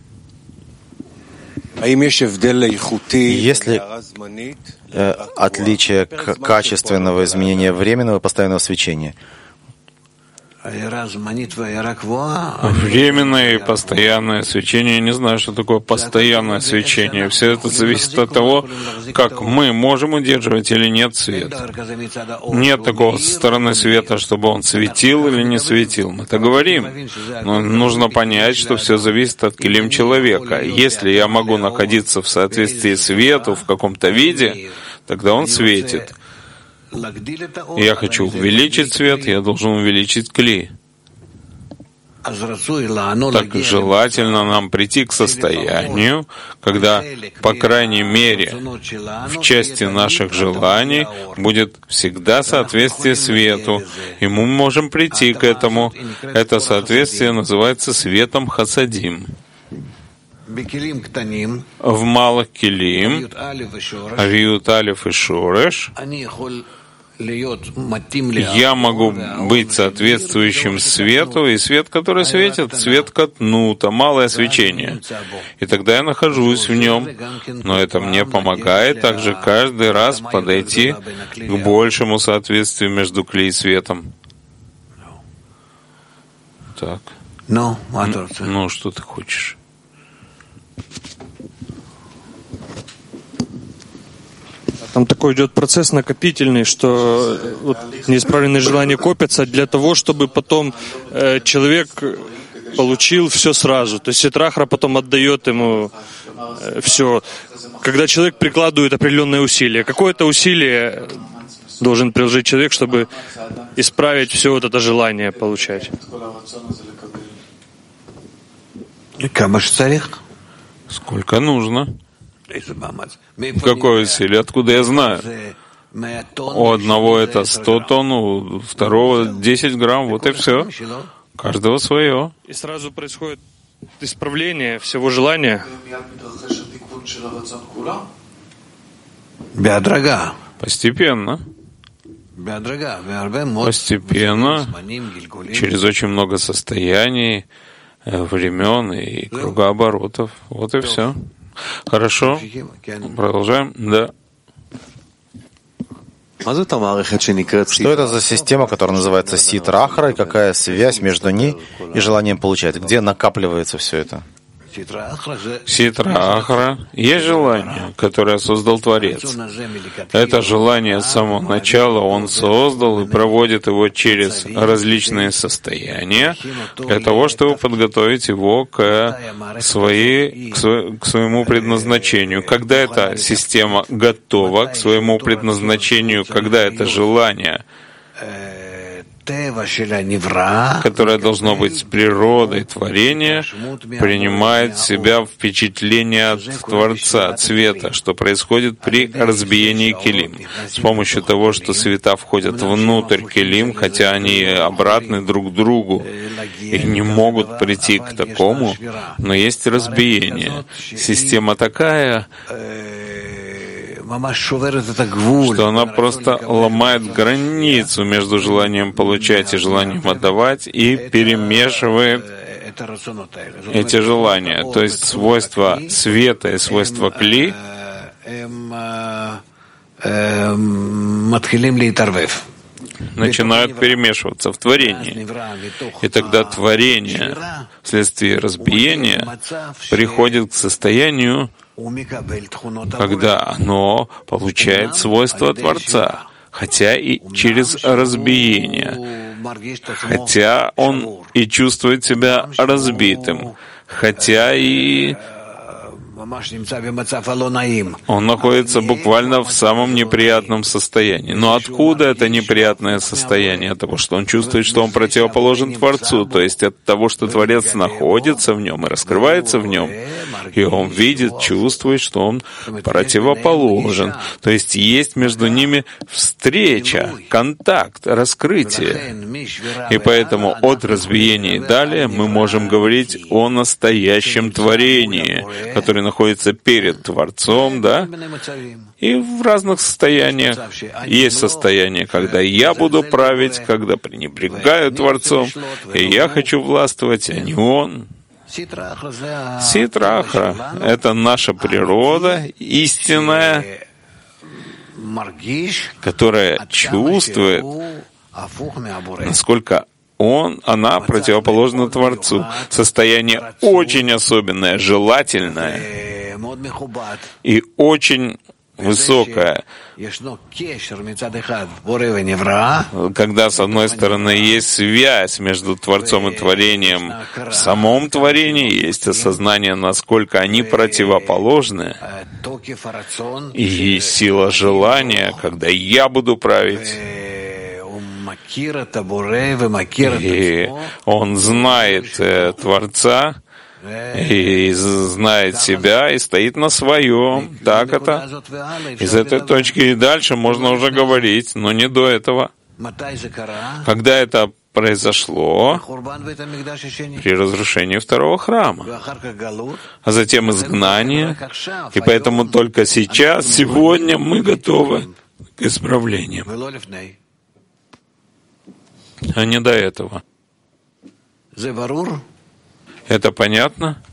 Есть ли э, отличие к качественного изменения временного и постоянного свечения? Временное и постоянное свечение. Я не знаю, что такое постоянное свечение. Все это зависит от того, как мы можем удерживать или нет свет. Нет такого со стороны света, чтобы он светил или не светил. Мы это говорим. Но нужно понять, что все зависит от килим человека. Если я могу находиться в соответствии свету в каком-то виде, тогда он светит. Я хочу увеличить свет, я должен увеличить кли. Так желательно нам прийти к состоянию, когда, по крайней мере, в части наших желаний будет всегда соответствие свету, и мы можем прийти к этому. Это соответствие называется светом хасадим. В малых килим, авиют алиф и шореш, я могу быть соответствующим свету, и свет, который светит, свет катнута, малое свечение. И тогда я нахожусь в нем, но это мне помогает также каждый раз подойти к большему соответствию между кли и светом. Так. Ну, ну, что ты хочешь? Там такой идет процесс накопительный, что вот, неисправленные желания копятся для того, чтобы потом э, человек получил все сразу. То есть Ситрахра потом отдает ему э, все. Когда человек прикладывает определенные усилия, какое-то усилие должен приложить человек, чтобы исправить все вот это желание получать. Сколько нужно? Какое усилие? Откуда я знаю? У одного это сто тонн, у второго десять грамм, вот и все. Каждого свое. И сразу происходит исправление всего желания. Постепенно. Постепенно, через очень много состояний, времен и кругооборотов. Вот и все. Хорошо. Продолжаем. Да. Что это за система, которая называется Ситрахра, и какая связь между ней и желанием получать? Где накапливается все это? Ситрахра есть желание, которое создал Творец. Это желание с самого начала Он создал и проводит его через различные состояния для того, чтобы подготовить его к, своей, к, сво, к своему предназначению. Когда эта система готова к своему предназначению, когда это желание, которое должно быть природой творения, принимает в себя впечатление от Творца, от света, что происходит при разбиении килим. С помощью того, что света входят внутрь килим, хотя они обратны друг к другу и не могут прийти к такому, но есть разбиение. Система такая, что она просто ломает границу между желанием получать и желанием отдавать и перемешивает эти желания. То есть свойства света и свойства кли начинают перемешиваться в творении. И тогда творение вследствие разбиения приходит к состоянию, когда оно получает свойства Творца, хотя и через разбиение, хотя он и чувствует себя разбитым, хотя и он находится буквально в самом неприятном состоянии. Но откуда это неприятное состояние? От того, что он чувствует, что он противоположен Творцу, то есть от того, что Творец находится в нем и раскрывается в нем, и он видит, чувствует, что он противоположен. То есть есть между ними встреча, контакт, раскрытие. И поэтому от разбиения и далее мы можем говорить о настоящем творении, которое находится перед Творцом, да, и в разных состояниях. Есть состояние, когда я буду править, когда пренебрегаю Творцом, и я хочу властвовать, а не Он. Ситрахра — это наша природа, истинная, которая чувствует, насколько Он, она противоположна Творцу. Состояние очень особенное, желательное и очень высокое, когда, с одной стороны, есть связь между Творцом и творением, в самом творении есть осознание, насколько они противоположны, и сила желания, когда я буду править, и он знает э, Творца, и знает себя, и стоит на своем. Так это. Из этой точки и дальше можно уже говорить, но не до этого. Когда это произошло? При разрушении второго храма. А затем изгнание. И поэтому только сейчас, сегодня мы готовы к исправлению. А не до этого. Это понятно?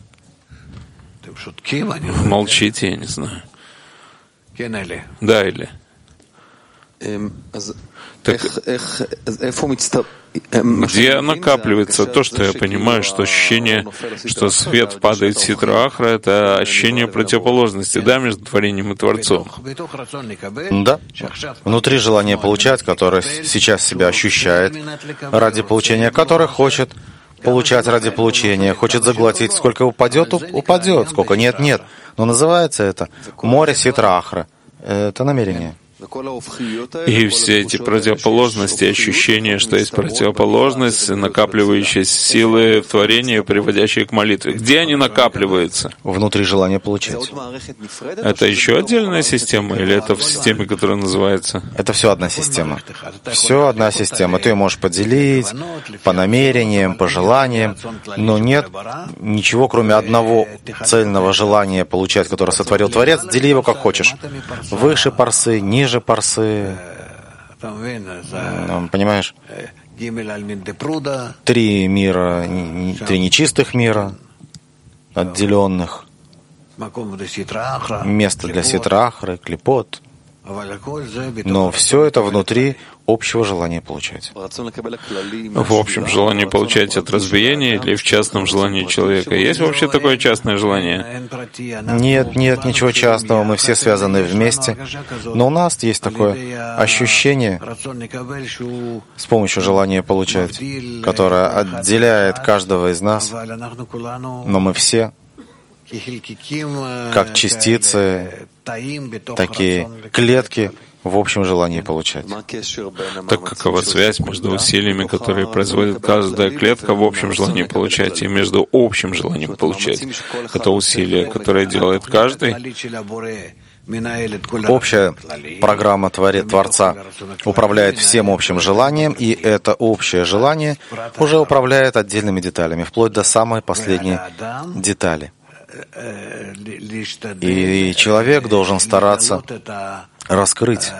Молчите, я не знаю. Да или? Так, где накапливается то, что я понимаю, что ощущение, что свет падает в ситра ахра, это ощущение противоположности, да, между творением и Творцом? Да. Внутри желания получать, которое сейчас себя ощущает, ради получения которое хочет получать ради получения, хочет заглотить, сколько упадет, упадет, сколько нет, нет. Но называется это море ситра ахра. Это намерение. И все эти противоположности, ощущения, что есть противоположность, накапливающиеся силы в творении, приводящие к молитве. Где они накапливаются? Внутри желания получать. Это еще отдельная система или это в системе, которая называется? Это все одна система. Все одна система. Ты ее можешь поделить по намерениям, по желаниям, но нет ничего, кроме одного цельного желания получать, которое сотворил Творец. Дели его как хочешь. Выше парсы, ниже парсы, понимаешь? Три мира, три нечистых мира, отделенных, место для ситрахры, клипот. Но все это внутри общего желания получать. В общем желании получать от разбиения или в частном желании человека? Есть вообще такое частное желание? Нет, нет, ничего частного, мы все связаны вместе. Но у нас есть такое ощущение с помощью желания получать, которое отделяет каждого из нас, но мы все как частицы, такие клетки в общем желании получать. Так какова связь между усилиями, которые производит каждая клетка в общем желании получать, и между общим желанием получать? Это усилие, которое делает каждый. Общая программа Творца управляет всем общим желанием, и это общее желание уже управляет отдельными деталями, вплоть до самой последней детали. И человек должен стараться раскрыть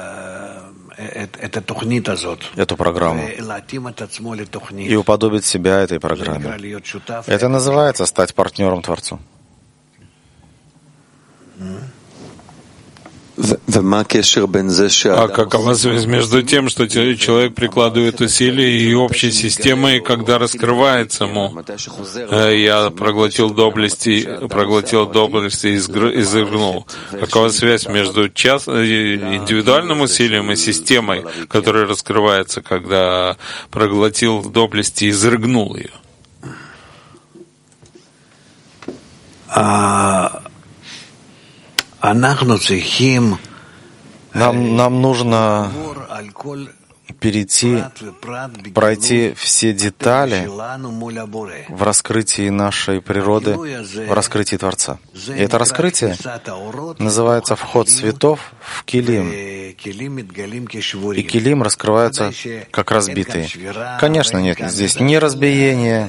эту программу и уподобить себя этой программе. Это называется стать партнером Творцу. А какова связь между тем, что человек прикладывает усилия и общей системой, когда раскрывается ему? Я проглотил доблести, проглотил доблести и изогнул. Какова связь между част... индивидуальным усилием и системой, которая раскрывается, когда проглотил доблести и изрыгнул ее? Нам, нам нужно перейти, пройти все детали в раскрытии нашей природы, в раскрытии Творца. И это раскрытие называется вход светов в килим. И килим раскрываются как разбитые. Конечно, нет здесь ни разбиения,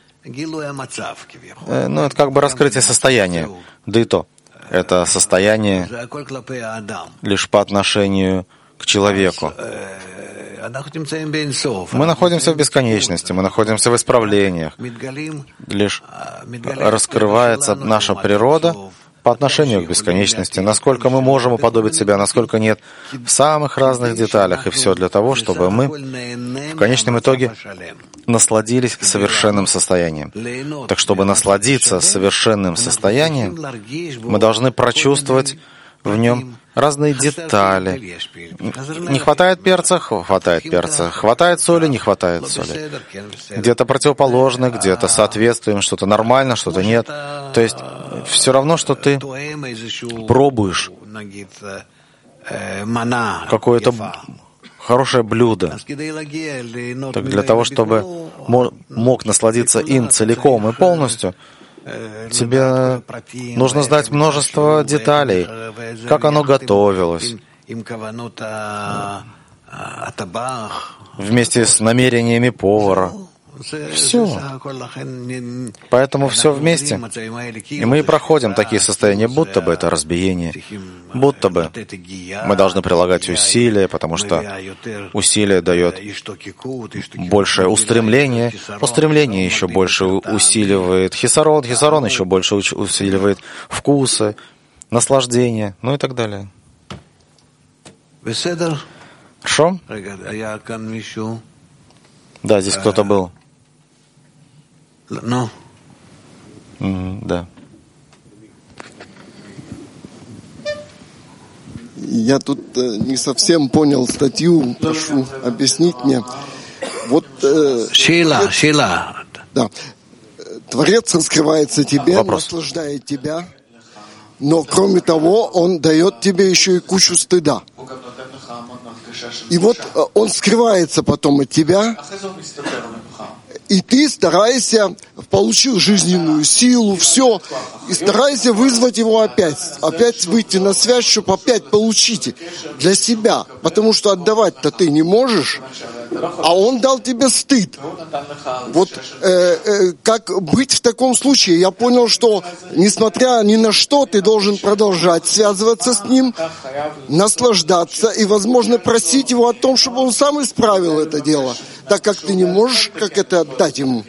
но это как бы раскрытие состояния. Да и то. Это состояние лишь по отношению к человеку. Мы находимся в бесконечности, мы находимся в исправлениях. Лишь раскрывается наша природа по отношению к бесконечности, насколько мы можем уподобить себя, насколько нет, в самых разных деталях, и все для того, чтобы мы в конечном итоге насладились совершенным состоянием. Так, чтобы насладиться совершенным состоянием, мы должны прочувствовать в нем разные детали. Не хватает перца, хватает перца. Хватает соли, не хватает соли. Где-то противоположно, где-то соответствуем, что-то нормально, что-то нет. То есть все равно, что ты пробуешь какое-то хорошее блюдо. Так для того, чтобы мог насладиться им целиком и полностью, тебе нужно знать множество деталей, как оно готовилось, вместе с намерениями повара. Все. Поэтому все вместе. И мы и проходим такие состояния, будто бы это разбиение, будто бы мы должны прилагать усилия, потому что усилие дает большее устремление, устремление еще больше усиливает хисарон, хисарон еще больше усиливает вкусы, наслаждение, ну и так далее. Хорошо? Да, здесь кто-то был. No. Mm, да. Я тут э, не совсем понял статью, прошу объяснить мне. Вот э, Шила, Шила. Да. Творец раскрывается тебе, Вопрос. наслаждает тебя, но кроме того, он дает тебе еще и кучу стыда. И вот э, он скрывается потом от тебя. И ты стараешься, получил жизненную силу, все, и стараешься вызвать его опять, опять выйти на связь, чтобы опять получить для себя, потому что отдавать-то ты не можешь, а он дал тебе стыд. Вот э, э, как быть в таком случае? Я понял, что несмотря ни на что, ты должен продолжать связываться с ним, наслаждаться и, возможно, просить его о том, чтобы он сам исправил это дело, так как ты не можешь, как это отдать ему.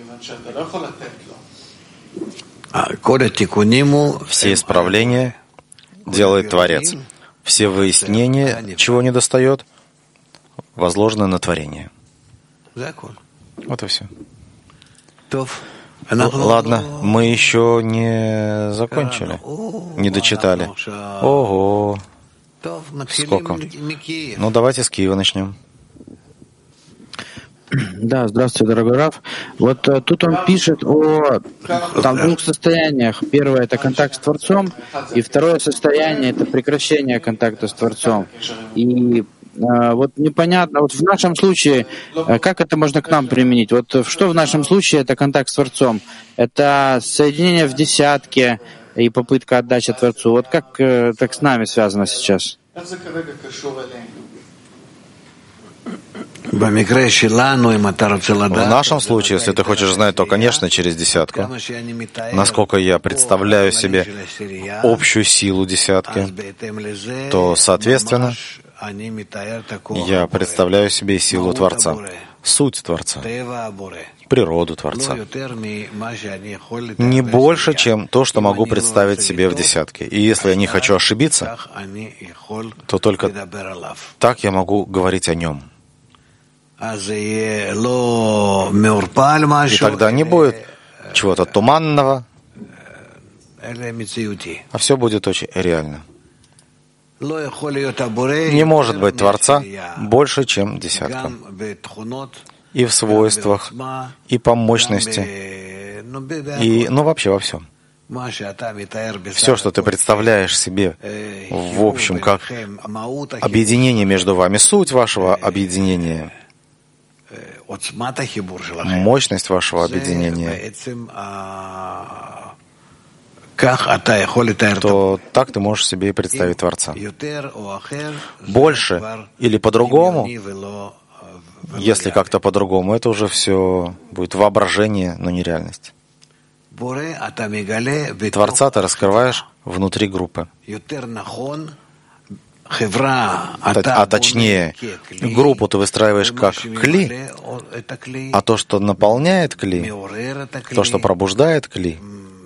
Все исправления делает Творец. Все выяснения, чего не достает, возложены на творение. Вот и все. Ладно, мы еще не закончили, не дочитали. Ого! Сколько? Ну, давайте с Киева начнем. Да, здравствуйте, дорогой Рав. Вот uh, тут он пишет о там, двух состояниях. Первое — это контакт с Творцом, и второе состояние — это прекращение контакта с Творцом. И uh, вот непонятно, вот в нашем случае, uh, как это можно к нам применить? Вот что в нашем случае это контакт с Творцом? Это соединение в десятке и попытка отдачи Творцу. Вот как uh, так с нами связано сейчас? В нашем случае, если ты хочешь знать, то, конечно, через десятку. Насколько я представляю себе общую силу десятки, то, соответственно, я представляю себе силу Творца, суть Творца, природу Творца. Не больше, чем то, что могу представить себе в десятке. И если я не хочу ошибиться, то только так я могу говорить о нем. И тогда не будет чего-то туманного, а все будет очень реально. Не может быть Творца больше, чем десятка. И в свойствах, и по мощности, и, ну, вообще во всем. Все, что ты представляешь себе, в общем, как объединение между вами, суть вашего объединения, мощность вашего объединения, то так ты можешь себе и представить Творца. Больше или по-другому, если как-то по-другому, это уже все будет воображение, но не реальность. Творца ты раскрываешь внутри группы. А точнее, группу ты выстраиваешь как кли, а то, что наполняет кли, то, что пробуждает кли,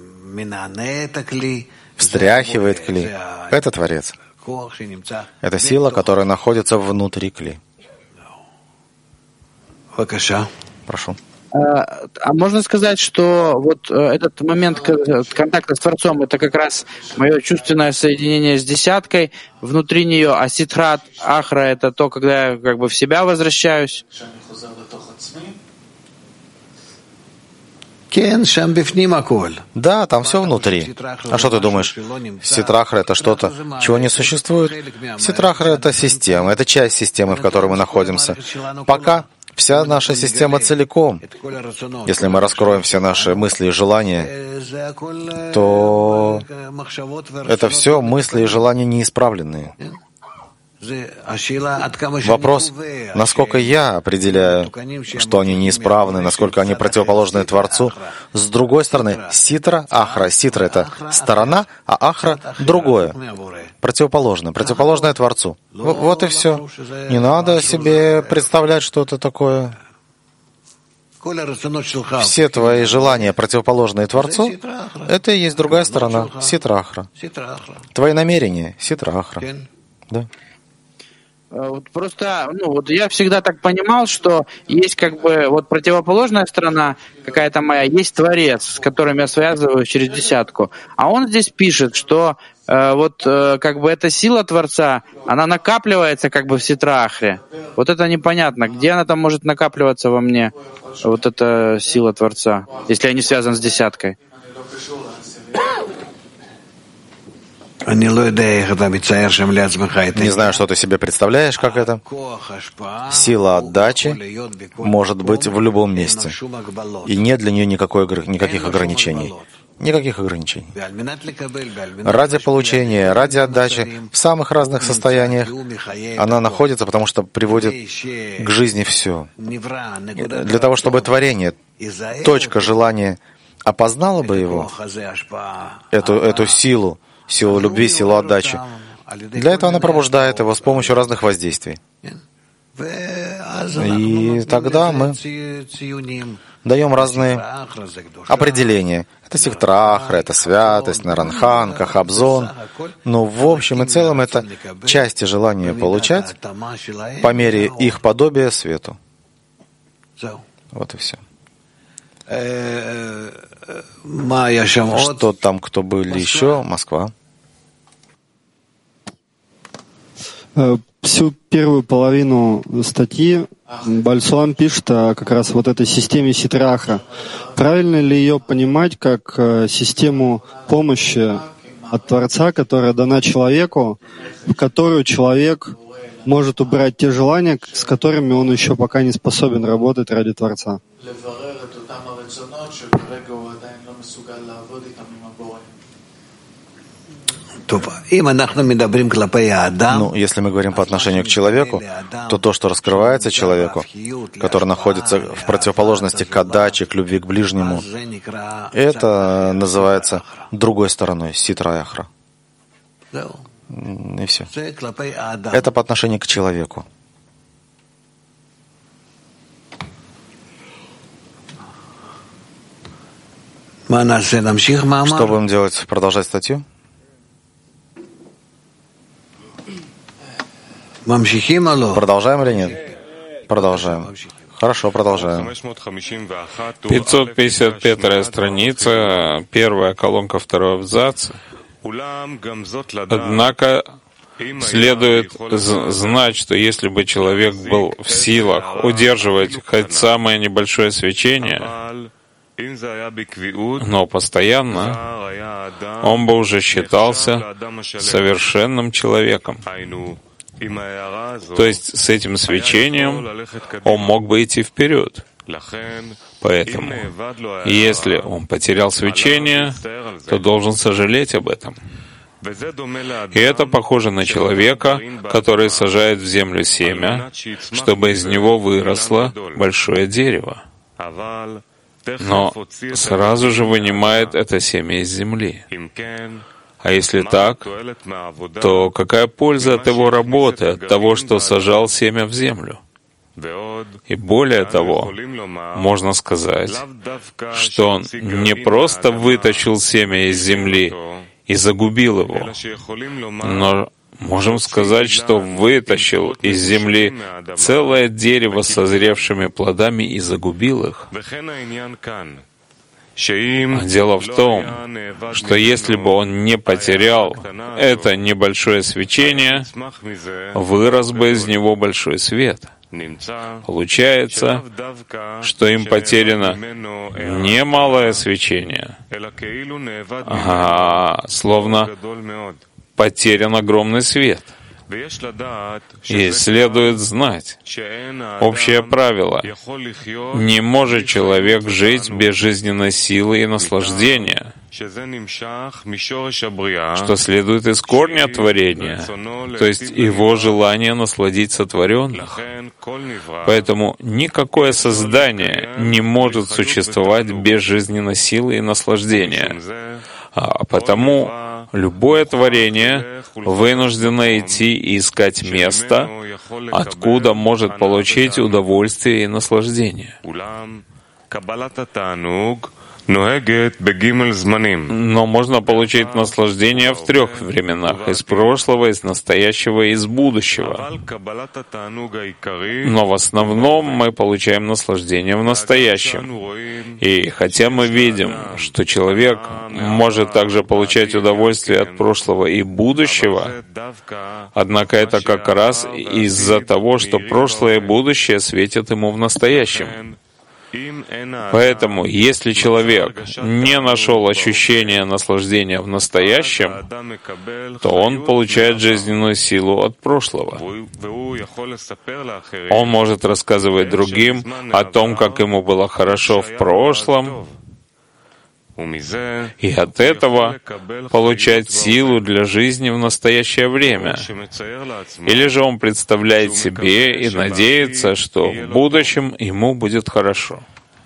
встряхивает кли, это Творец. Это сила, которая находится внутри кли. Прошу. А можно сказать, что вот этот момент контакта с Творцом — это как раз мое чувственное соединение с десяткой внутри нее, а ситра ахра — это то, когда я как бы в себя возвращаюсь? Да, там все внутри. А что ты думаешь? Ситрахра — это что-то, чего не существует? Ситрахра — это система, это часть системы, в которой мы находимся. Пока вся наша система целиком, если мы раскроем все наши мысли и желания, то это все мысли и желания неисправленные. Вопрос, насколько я определяю, что они неисправны, насколько они противоположны Творцу. С другой стороны, ситра, ахра. Ситра — это сторона, а ахра — другое, противоположное, противоположное Творцу. Вот и все. Не надо себе представлять что-то такое. Все твои желания, противоположные Творцу, это и есть другая сторона, ситра, ахра. Твои намерения, ситра, ахра. Да. Вот просто, ну, вот я всегда так понимал, что есть как бы вот противоположная сторона какая-то моя, есть Творец, с которым я связываюсь через десятку. А он здесь пишет, что э, вот э, как бы эта сила Творца, она накапливается как бы в ситра-ахре. Вот это непонятно, где она там может накапливаться во мне, вот эта сила Творца, если я не связан с десяткой. Не знаю, что ты себе представляешь, как это. Сила отдачи может быть в любом месте. И нет для нее никакой, никаких ограничений. Никаких ограничений. Ради получения, ради отдачи, в самых разных состояниях она находится, потому что приводит к жизни все. Для того, чтобы творение, точка желания, опознала бы его, эту, эту силу, силу любви, силу отдачи. Для этого она пробуждает его с помощью разных воздействий. И тогда мы даем разные определения. Это сихтра-ахра, это святость, наранхан, кахабзон. Но в общем и целом это части желания получать по мере их подобия свету. Вот и все. Что там, кто были еще? Москва. Всю первую половину статьи Бальсуам пишет о как раз вот этой системе ситра-ахра. Правильно ли ее понимать как систему помощи от Творца, которая дана человеку, в которую человек может убрать те желания, с которыми он еще пока не способен работать ради Творца? Ну, если мы говорим по отношению к человеку, то то, что раскрывается человеку, который находится в противоположности к отдаче, к любви к ближнему, это называется другой стороной, ситра-ахра. И все. Это по отношению к человеку. Что будем делать? Продолжать статью? Продолжаем или нет? Продолжаем. Хорошо, продолжаем. пятьсот пятьдесят пятая страница, первая колонка, второй абзац. Однако следует знать, что если бы человек был в силах удерживать хоть самое небольшое свечение, но постоянно, он бы уже считался совершенным человеком. То есть с этим свечением он мог бы идти вперед. Поэтому, если он потерял свечение, то должен сожалеть об этом. И это похоже на человека, который сажает в землю семя, чтобы из него выросло большое дерево. Но сразу же вынимает это семя из земли. А если так, то какая польза от его работы, от того, что сажал семя в землю? И более того, можно сказать, что он не просто вытащил семя из земли и загубил его, но можем сказать, что вытащил из земли целое дерево с созревшими плодами и загубил их. Дело в том, что если бы он не потерял это небольшое свечение, вырос бы из него большой свет. Получается, что им потеряно не малое свечение, а словно потерян огромный свет. И следует знать общее правило: не может человек жить без жизненной силы и наслаждения, что следует из корня творения, то есть его желание насладить сотворенных. Поэтому никакое создание не может существовать без жизненной силы и наслаждения. А потому любое творение вынуждено идти и искать место, откуда может получить удовольствие и наслаждение. Но можно получить наслаждение в трех временах: из прошлого, из настоящего и из будущего. Но в основном мы получаем наслаждение в настоящем. И хотя мы видим, что человек может также получать удовольствие от прошлого и будущего, однако это как раз из-за того, что прошлое и будущее светят ему в настоящем. Поэтому, если человек не нашел ощущения наслаждения в настоящем, то он получает жизненную силу от прошлого. Он может рассказывать другим о том, как ему было хорошо в прошлом, и от этого получать силу для жизни в настоящее время. Или же он представляет себе и надеется, что в будущем ему будет хорошо.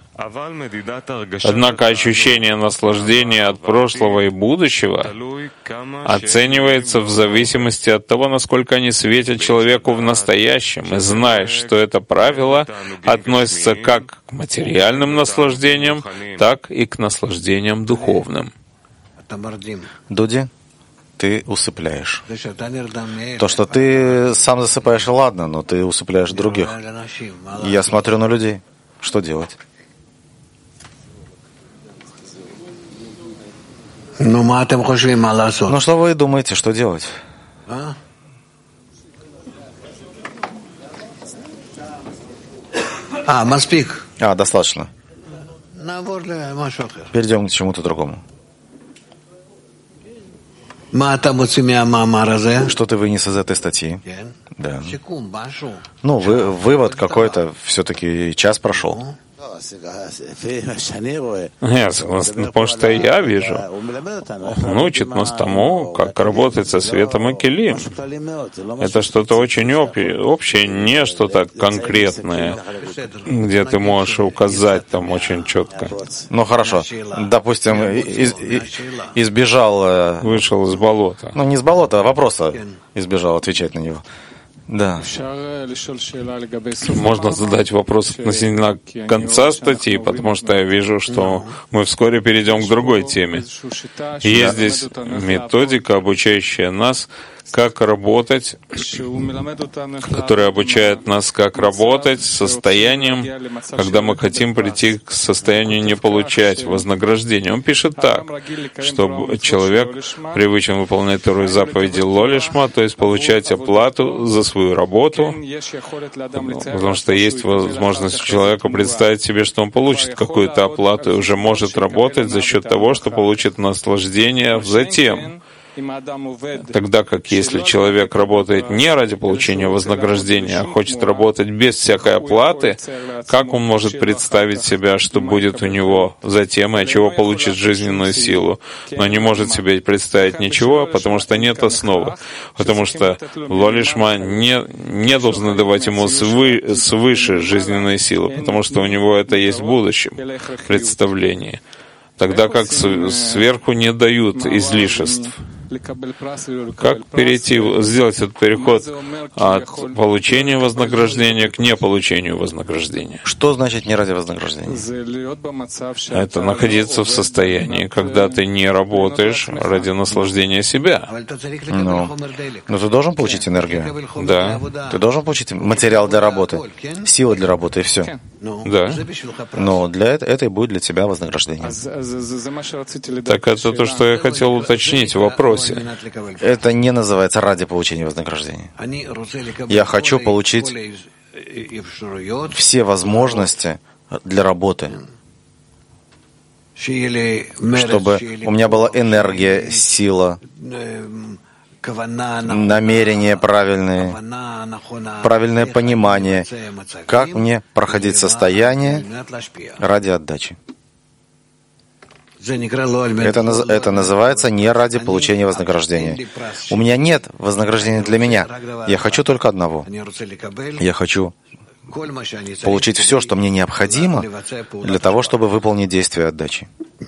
Однако ощущение наслаждения от прошлого и будущего оценивается в зависимости от того, насколько они светят человеку в настоящем, и знает, что это правило относится как к материальным наслаждениям, так и к наслаждениям духовным. Дуди, ты усыпляешь. То, что ты сам засыпаешь, ладно, но ты усыпляешь других. Я смотрю на людей. Что делать? Ну что вы думаете, что делать? А, маспик. А, достаточно. Перейдем к чему-то другому. Что ты вынес из этой статьи? Да. Ну, вы, вывод какой-то, все-таки час прошел. Я согласен, потому что я вижу. Он учит нас тому, как работать со светом и келим. Это что-то очень общее, не что-то конкретное, где ты можешь указать там очень четко. Ну хорошо, допустим, из, избежал... Вышел из болота. Ну не из болота, а вопроса избежал отвечать на него. Да. Можно задать вопрос относительно конца статьи, потому что я вижу, что мы вскоре перейдем к другой теме. Есть здесь методика, обучающая нас, как работать, которая обучает нас, как работать с состоянием, когда мы хотим прийти к состоянию не получать вознаграждение. Он пишет так, что человек привычен выполнять вторую заповедь лолишма, то есть получать оплату за свою работу, потому что есть возможность у человека представить себе, что он получит какую-то оплату и уже может работать за счет того, что получит наслаждение затем. Тогда как если человек работает не ради получения вознаграждения, а хочет работать без всякой оплаты, как он может представить себя, что будет у него затем и от чего получит жизненную силу, но не может себе представить ничего, потому что нет основы, потому что лолишма не, не должны давать ему свы, свыше жизненной силы, потому что у него это есть в будущем представлении, тогда как сверху не дают излишеств. Как перейти, сделать этот переход от получения вознаграждения к неполучению вознаграждения? Что значит не ради вознаграждения? Это находиться в состоянии, когда ты не работаешь ради наслаждения себя. Но, но ты должен получить энергию. Да. Ты должен получить материал для работы, силы для работы, и все. Да. Но для этого это и будет для тебя вознаграждение. Так это то, что я хотел уточнить в вопросе. Это не называется ради получения вознаграждения. Я хочу получить все возможности для работы, чтобы у меня была энергия, сила, намерения правильные, правильное понимание, как мне проходить состояние ради отдачи. Это, это называется не ради получения вознаграждения. У меня нет вознаграждения для меня. Я хочу только одного. Я хочу получить все, что мне необходимо для того, чтобы выполнить действие отдачи.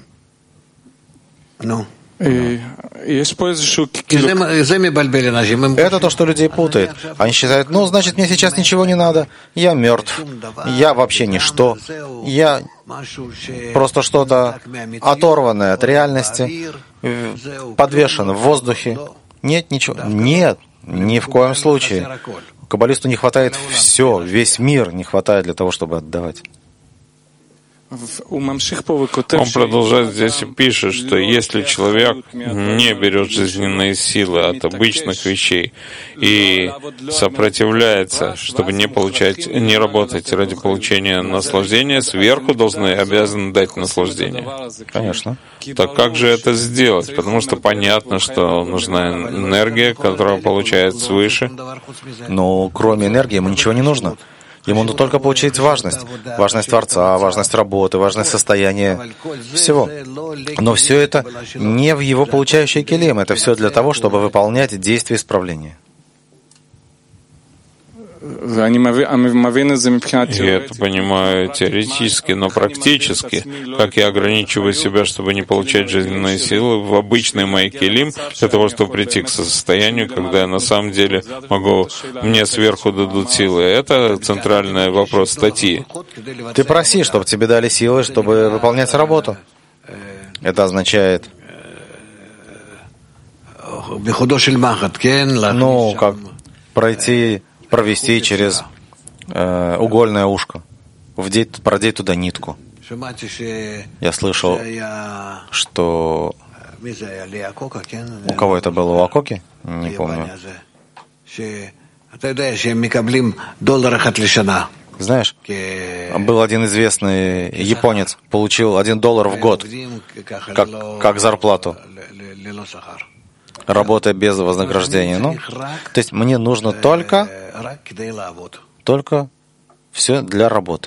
Это то, что людей путает. Они считают, ну, значит, мне сейчас ничего не надо. Я мертв. Я вообще ничто. Я просто что-то оторванное от реальности, подвешен в воздухе. Нет, ничего. Нет, ни в коем случае. Каббалисту не хватает все, весь мир не хватает для того, чтобы отдавать. Он продолжает здесь и пишет, что если человек не берет жизненные силы от обычных вещей и сопротивляется, чтобы не получать, не работать ради получения наслаждения, сверху должны обязаны дать наслаждение. Конечно. Так как же это сделать? Потому что понятно, что нужна энергия, которая получает свыше. Но кроме энергии ему ничего не нужно. Ему нужно только получить важность. Важность Творца, важность работы, важность состояния всего. Но все это не в его получающий келим. Это все для того, чтобы выполнять действия исправления. Я это понимаю теоретически, но практически, как я ограничиваю себя, чтобы не получать жизненные силы в обычный мой келим, для того, чтобы прийти к состоянию, когда я на самом деле могу, мне сверху дадут силы. Это центральный вопрос статьи. Ты проси, чтобы тебе дали силы, чтобы выполнять работу. Это означает, ну, как пройти... провести через э, угольное ушко, вдеть, продеть туда нитку. Я слышал, что... У кого это было? У Акоки? Не помню. Знаешь, был один известный японец, получил один доллар в год, как, как зарплату, работая без вознаграждения. Ну, то есть мне нужно только, только все для работы.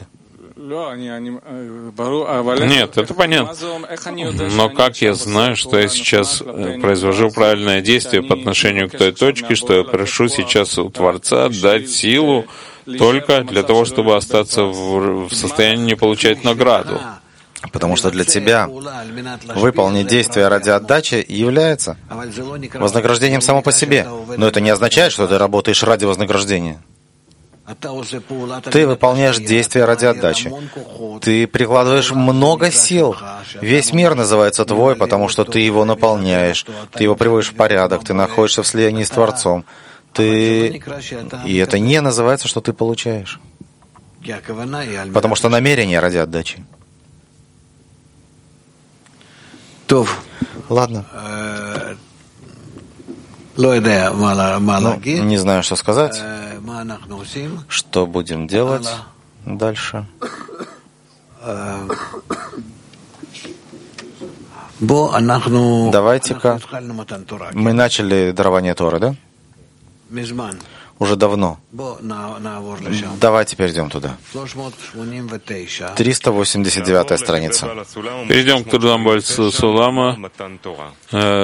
Нет, это понятно. Но как я знаю, что я сейчас произвожу правильное действие по отношению к той точке, что я прошу сейчас у Творца дать силу только для того, чтобы остаться в состоянии не получать награду? Потому что для тебя выполнить действие ради отдачи является вознаграждением само по себе. Но это не означает, что ты работаешь ради вознаграждения. Ты выполняешь действия ради отдачи. Ты прикладываешь много сил. Весь мир называется твой, потому что ты его наполняешь, ты его приводишь в порядок, ты находишься в слиянии с Творцом. Ты... И это не называется, что ты получаешь. Потому что намерение ради отдачи. Ладно. Ну, не знаю, что сказать. Что будем делать дальше? Давайте-ка. Мы начали дарование Торы, да? Уже давно. Давайте перейдем туда. триста восемьдесят девятая страница. Перейдем к трудам Бальцу Сулама.